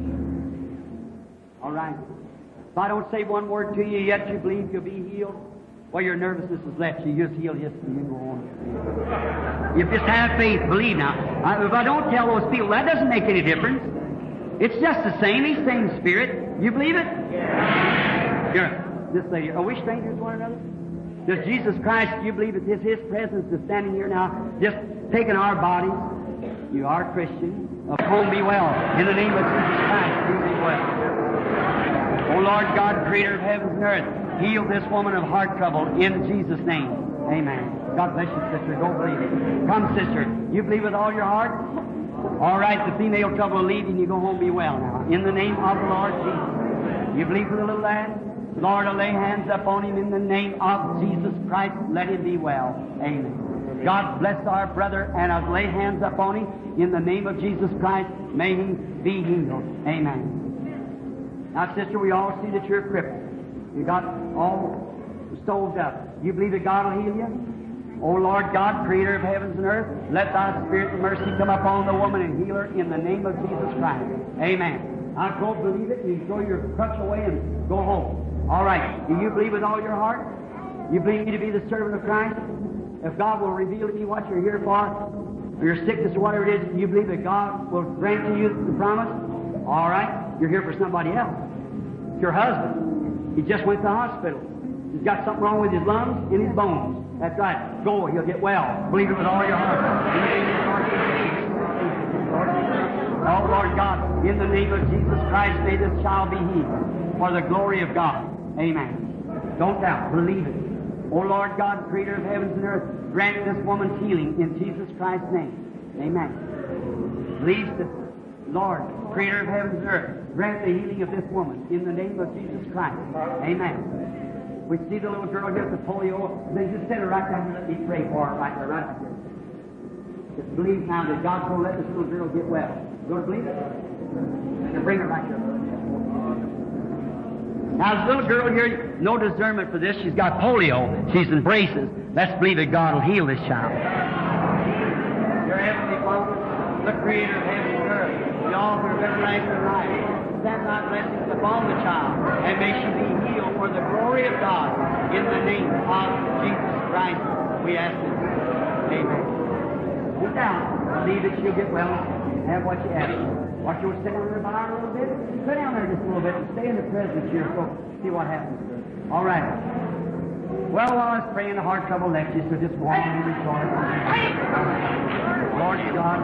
All right. If I don't say one word to you yet, you believe you'll be healed? Well, your nervousness has left you. You'll heal, yes, and you go on. You just have faith. Believe now. If I don't tell those people, that doesn't make any difference. It's just the same. He's same Spirit. You believe it? Yeah. Here, this lady. Are we strangers to one another? Does Jesus Christ, you believe that His presence is standing here now, just taking our bodies? You are Christian. Home be well. In the name of Jesus Christ, you be well. Oh Lord God, creator of heavens and earth, heal this woman of heart trouble in Jesus' name. Amen. God bless you, sister. Go believe it. Come, sister. You believe with all your heart? All right, the female trouble will leave you and you go home and be well now. In the name of the Lord Jesus. You believe for the little lad? Lord, I lay hands upon him in the name of Jesus Christ. Let him be well. Amen. God bless our brother, and I lay hands upon him in the name of Jesus Christ. May he be healed. Amen. Now, sister, we all see that you're crippled. You got all stoved up. You believe that God will heal you? O Lord God, creator of heavens and earth, let thy spirit of mercy come upon the woman and heal her in the name of Jesus Christ. Amen. I go believe it. You throw your crutch away and go home. All right. Do you believe with all your heart? You believe me to be the servant of Christ? If God will reveal to you what you're here for your sickness or whatever it is, you believe that God will grant to you the promise? All right. You're here for somebody else. It's your husband. He just went to the hospital. He's got something wrong with his lungs and his bones. That's right. Go. He'll get well. Believe it with all your heart. Oh, Lord God, in the name of Jesus Christ, may this child be healed for the glory of God. Amen. Don't doubt. Believe it. Oh, Lord God, creator of heavens and earth, grant this woman's healing in Jesus Christ's name. Amen. Believe that, Lord, creator of heavens and earth, grant the healing of this woman in the name of Jesus Christ. Amen. We see the little girl here with the polio. They just set her right down here. Let me pray for her right there, right here. Just believe now that God's going to let this little girl get well. You want to believe it? Now bring her right here. Now, this little girl here, no discernment for this. She's got polio. She's in braces. Let's believe that God will heal this child. Your Heavenly Father, the Creator of heaven and earth, the author of everlasting life, send thy blessings upon the child, and may she be healed for the glory of God. In the name of Jesus Christ, we ask it. Amen. Sit down. Believe that she'll get well and have what you ask for. Want you to sit down there by her a little bit? Sit down there just a little bit and stay in the presence here so see what happens. All right. Well, while I was praying, the heart trouble left you, so just walk and rejoice. Lord God,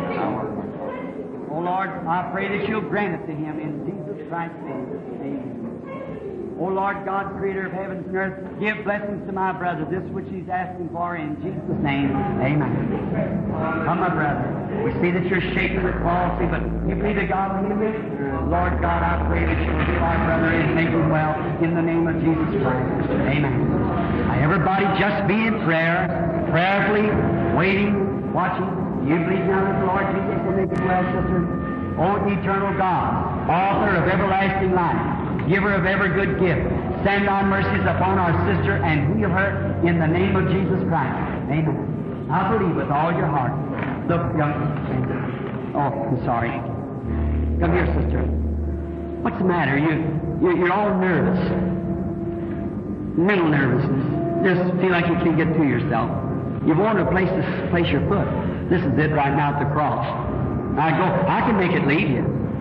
oh Lord, I pray that you'll grant it to him in Jesus Christ's name. Amen. Oh Lord God, creator of heavens and earth, give blessings to my brother, this which he's asking for in Jesus' name. Amen. Come, my brother. We see that you're shaking with palsy, but you believe that God will heal you? Lord God, I pray that you'll heal our brother and make him well in the name of Jesus Christ. Amen. Now, everybody just be in prayer, prayerfully, waiting, watching. You believe now that the Lord Jesus will make you well, sister? O eternal God, author of everlasting life, giver of every good gift, send thy mercies upon our sister and heal her in the name of Jesus Christ. Amen. I believe with all your heart. Look, young. Oh, I'm sorry. Come here, sister. What's the matter? You're all nervous. Mental nervousness. Just feel like you can't get to yourself. You've wanted a place to place your foot. This is it right now at the cross. I can make it leave you.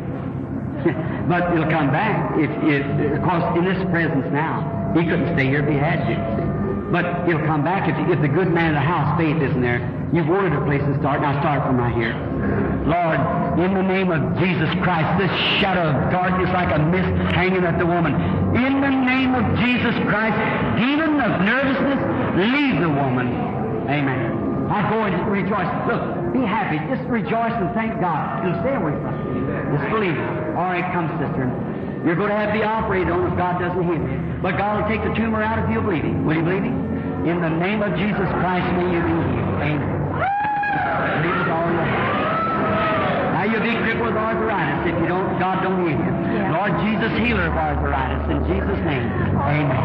But it'll come back of course, in this presence now. He couldn't stay here if he had to. But it'll come back if the good man of the house, faith, isn't there. You've wanted a place to start. Now start from right here. Lord, in the name of Jesus Christ, this shadow of darkness like a mist hanging at the woman. In the name of Jesus Christ, demon of nervousness, leave the woman. Amen. Now go and rejoice. Look, be happy. Just rejoice and thank God. You'll stay away from it. Just believe it. All right, come, sister. You're going to have to be operated on if God doesn't heal you. But God will take the tumor out if you'll believe Him. Will you believe Him? In the name of Jesus Christ, may you be healed. Amen. Believe it all your heart. Now you'll be crippled with arthritis if you don't. God don't heal you. Yeah. Lord Jesus, healer of arthritis, in Jesus' name. Amen.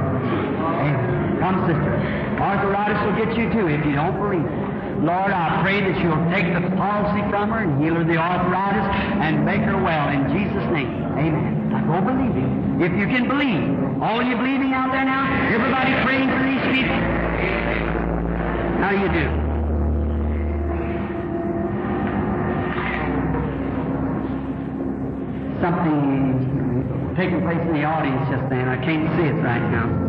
Amen. Come, sister. Arthritis will get you too if you don't believe it. Lord, I pray that you'll take the palsy from her and heal her the arthritis and make her well in Jesus' name. Amen. Now go believe Him. If you can believe. All you believing out there now? Everybody praying for these people? How do you do? Something taking place in the audience just then. I can't see it right now.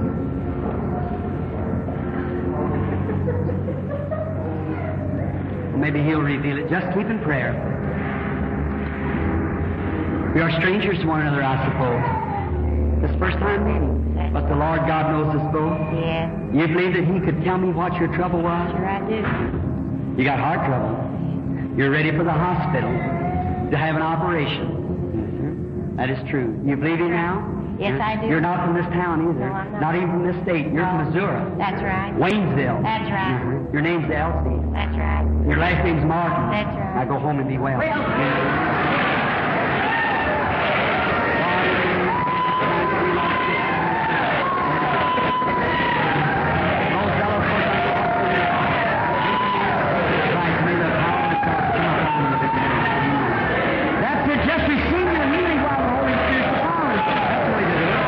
Maybe He'll reveal it. Just keep in prayer. We are strangers to one another, I suppose. This first time meeting. But the Lord God knows us both. Yeah. You believe that He could tell me what your trouble was? Sure I do. You got heart trouble. You're ready for the hospital to have an operation. That is true. You believe Him now? Yes, I do. You're not from this town either. No, I'm not. Even from this state. You're from Missouri. That's right. Waynesville. That's right. Your name's Elsie. That's right. Your last name's Martin. That's right. Now go home and be well. That's it. Just receive your healing while the Holy Spirit's power. That's the way to do it.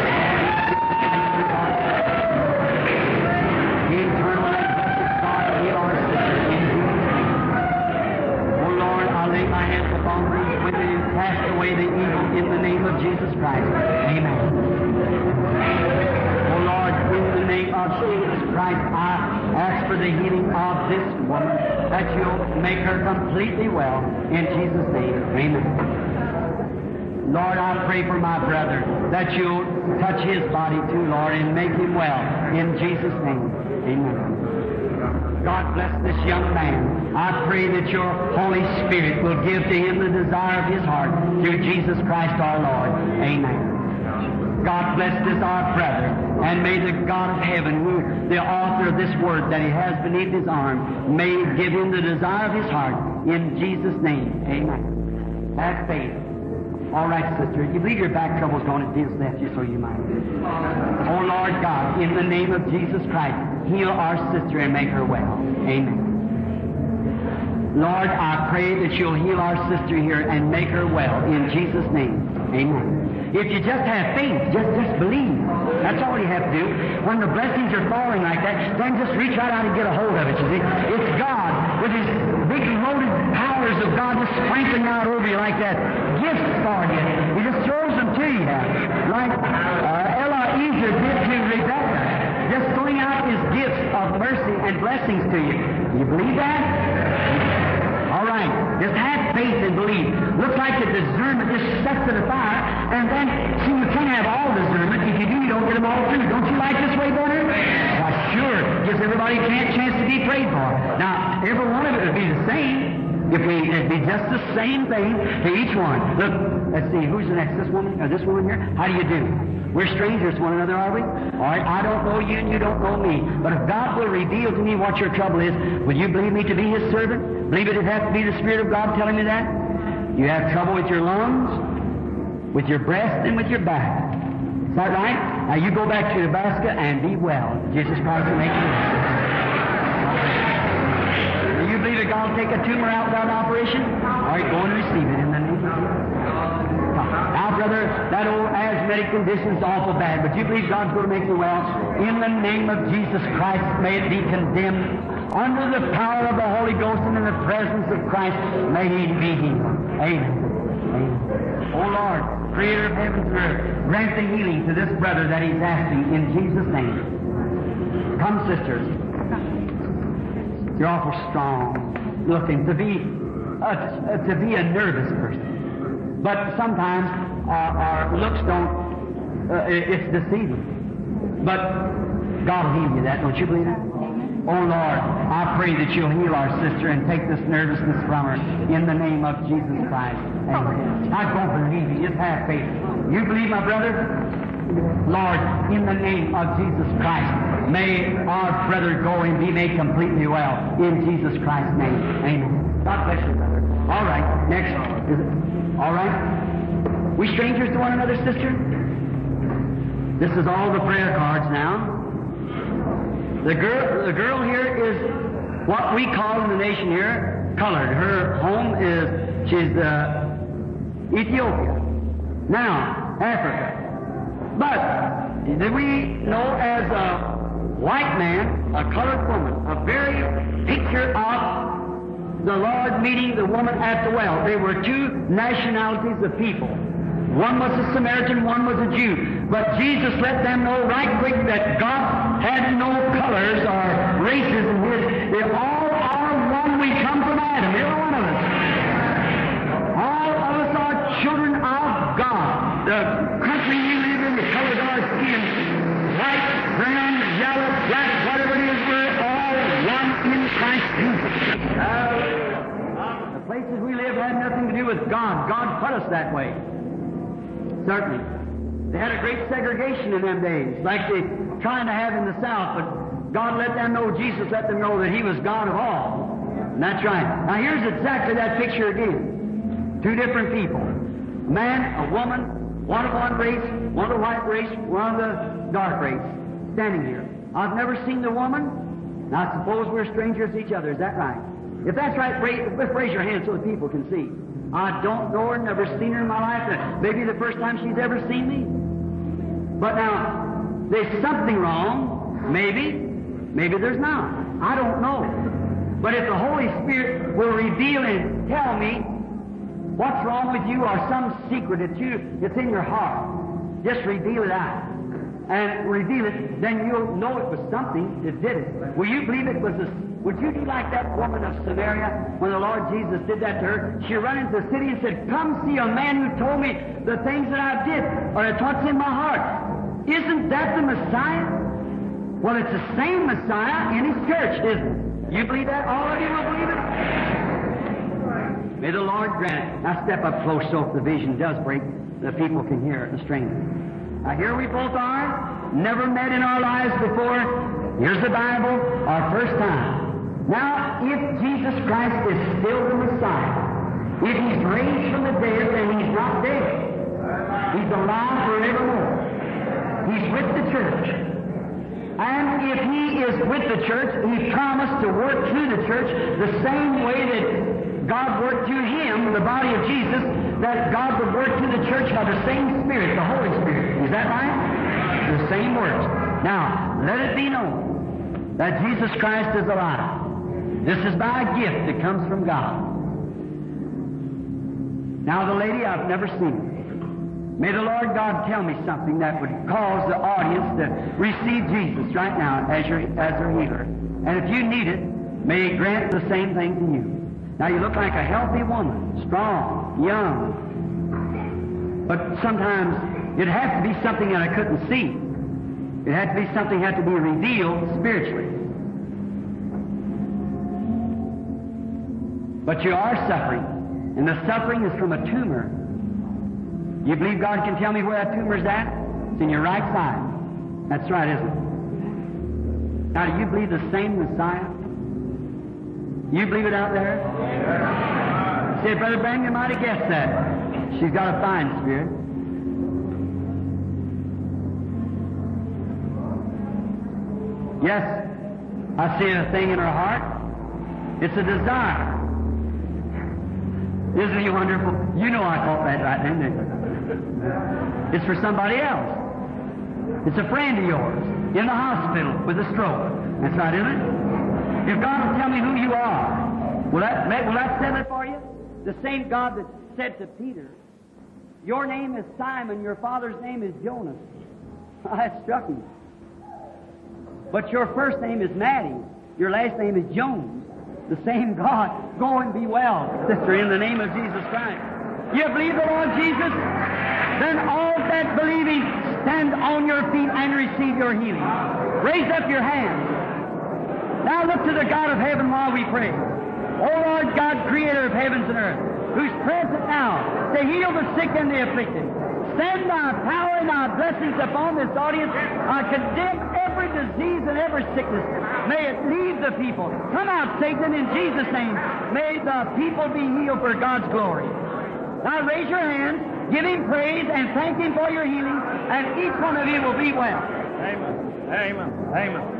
Eternal and blessed God, heal our sister in Jesus' name. Oh Lord, I lay my hands upon these women and cast away the evil in the name of Jesus Christ. Amen. Oh Lord, in the name of Jesus Christ, I ask for the healing of this woman, that you'll make her completely well. In Jesus' name, amen. Lord, I pray for my brother, that you'll touch his body too, Lord, and make him well. In Jesus' name, amen. God bless this young man. I pray that your Holy Spirit will give to him the desire of his heart through Jesus Christ our Lord. Amen. God bless this our brother, and may the God of heaven, who the author of this word that he has beneath his arm, may give him the desire of his heart. In Jesus' name, amen. Have faith. All right, sister. You believe your back trouble's gone, it just left you, so you might. Oh, Lord God, in the name of Jesus Christ, heal our sister and make her well. Amen. Lord, I pray that you'll heal our sister here and make her well. In Jesus' name, amen. If you just have faith, just believe. That's all you have to do. When the blessings are falling like that, then just reach right out and get a hold of it, you see. It's God, with His big loaded powers of God, just sprinkling out over you like that. Gifts for you. He just throws them to you. Like Eliezer did to Rebecca. Just throwing out His gifts of mercy and blessings to you. You believe that? All right. Just have faith and believe. Looks like the discernment just sets it afire, and then, see, you can't have all discernment. If you do, you don't get them all through. Don't you like this way better? Why, sure. Gives everybody a chance to be prayed for. Now, every one of it would be the same. It'd be just the same thing to each one. Look, let's see, who's the next? This woman or this woman here? How do you do? We're strangers to one another, are we? All right, I don't know you and you don't know me. But if God will reveal to me what your trouble is, will you believe me to be His servant? Believe it has to be the Spirit of God telling me that? You have trouble with your lungs, with your breast, and with your back. Is that right? Now you go back to Nebraska and be well. Jesus Christ will make you well. Do you believe that God will take a tumor out without an operation? All right, go and receive it in the name of Jesus. Now, brother, that old asthmatic condition's awful bad, but you believe God's going to make you well? In the name of Jesus Christ, may it be condemned. Under the power of the Holy Ghost and in the presence of Christ, may He be healed. Amen. Amen. Oh, Lord, Creator of heaven and earth, grant the healing to this brother that he's asking in Jesus' name. Come, sisters. You're awful strong looking to be a nervous person. But sometimes our looks don't, it's deceiving. But God will heal you that. Don't you believe that? Oh, Lord, I pray that you'll heal our sister and take this nervousness from her in the name of Jesus Christ. Amen. I don't believe you. Just have faith. You believe, my brother? Lord, in the name of Jesus Christ, may our brother go and be made completely well. In Jesus Christ's name. Amen. God bless you, brother. All right. Next. All right? We strangers to one another, sister? This is all the prayer cards now. The girl here is what we call in the nation here colored. Her home is, she's Ethiopia. Now, Africa. But do we know as a white man, a colored woman, a very picture of the Lord meeting the woman at the well. They were two nationalities of people. One was a Samaritan, one was a Jew. But Jesus let them know right quick that God had no colors or races in His. They all are one. We come from Adam, every one of us. All of us are children of God. The country we live in, the colors of our skin, white, brown, yellow, black, whatever it is, we're all one in Christ Jesus. The places we live had nothing to do with God. God put us that way. Certainly. They had a great segregation in them days, like they trying to have in the South, but God let them know, Jesus let them know that He was God of all. And that's right. Now here's exactly that picture again. Two different people. A man, a woman, one of one race, one of the white race, one of the dark race, standing here. I've never seen the woman. Now suppose we're strangers to each other. Is that right? If that's right, raise your hand so the people can see. I don't know her, never seen her in my life. Maybe the first time she's ever seen me. But now, there's something wrong. Maybe there's not. I don't know. But if the Holy Spirit will reveal and tell me what's wrong with you or some secret that's in your heart, just reveal it out. And reveal it, then you'll know it was something that did it. Will you believe it was would you be like that woman of Samaria when the Lord Jesus did that to her? She ran into the city and said, come see a man who told me the things that I did, or it's what's in my heart. Isn't that the Messiah? Well, it's the same Messiah in His church, isn't it? You believe that? All of you will believe it? May the Lord grant it. Now step up close so if the vision does break, the people can hear it, the stranger. Now here we both are, never met in our lives before. Here's the Bible, our first time. Now, if Jesus Christ is still the Messiah, if He's raised from the dead, then He's not dead. He's alive forevermore. He's with the church. And if He is with the church, He promised to work through the church the same way that God worked through Him, the body of Jesus, that God would work through the church by the same Spirit, the Holy Spirit. Is that right? The same works. Now, let it be known that Jesus Christ is alive. This is by a gift that comes from God. Now, the lady, I've never seen her. May the Lord God tell me something that would cause the audience to receive Jesus right now as their healer. And if you need it, may He grant the same thing to you. Now, you look like a healthy woman, strong, young. But sometimes it has to be something that I couldn't see. It has to be something that had to be revealed spiritually. But you are suffering, and the suffering is from a tumor. You believe God can tell me where that tumor is at? It's in your right side. That's right, isn't it? Now, do you believe the same Messiah? You believe it out there? Yeah. Say, Brother Branham, you might have guessed that. She's got a fine spirit. Yes, I see a thing in her heart. It's a desire. Isn't He wonderful? You know I caught that right then, didn't you? It's for somebody else. It's a friend of yours in the hospital with a stroke. That's right, isn't it? If God will tell me who you are, will that settle it for you? The same God that said to Peter, your name is Simon, your father's name is Jonas. That struck me. But your first name is Maddie, your last name is Jones. The same God. Go and be well, sister, in the name of Jesus Christ. You believe the Lord Jesus? Then all that believing, stand on your feet and receive your healing. Raise up your hands. Now look to the God of heaven while we pray. O Lord God, creator of heavens and earth, who's present now to heal the sick and the afflicted. Send Thy power and Thy blessings upon this audience. I condemn every disease and every sickness. May it leave the people. Come out, Satan, in Jesus' name. May the people be healed for God's glory. Now raise your hands, give Him praise, and thank Him for your healing, and each one of you will be well. Amen. Amen. Amen.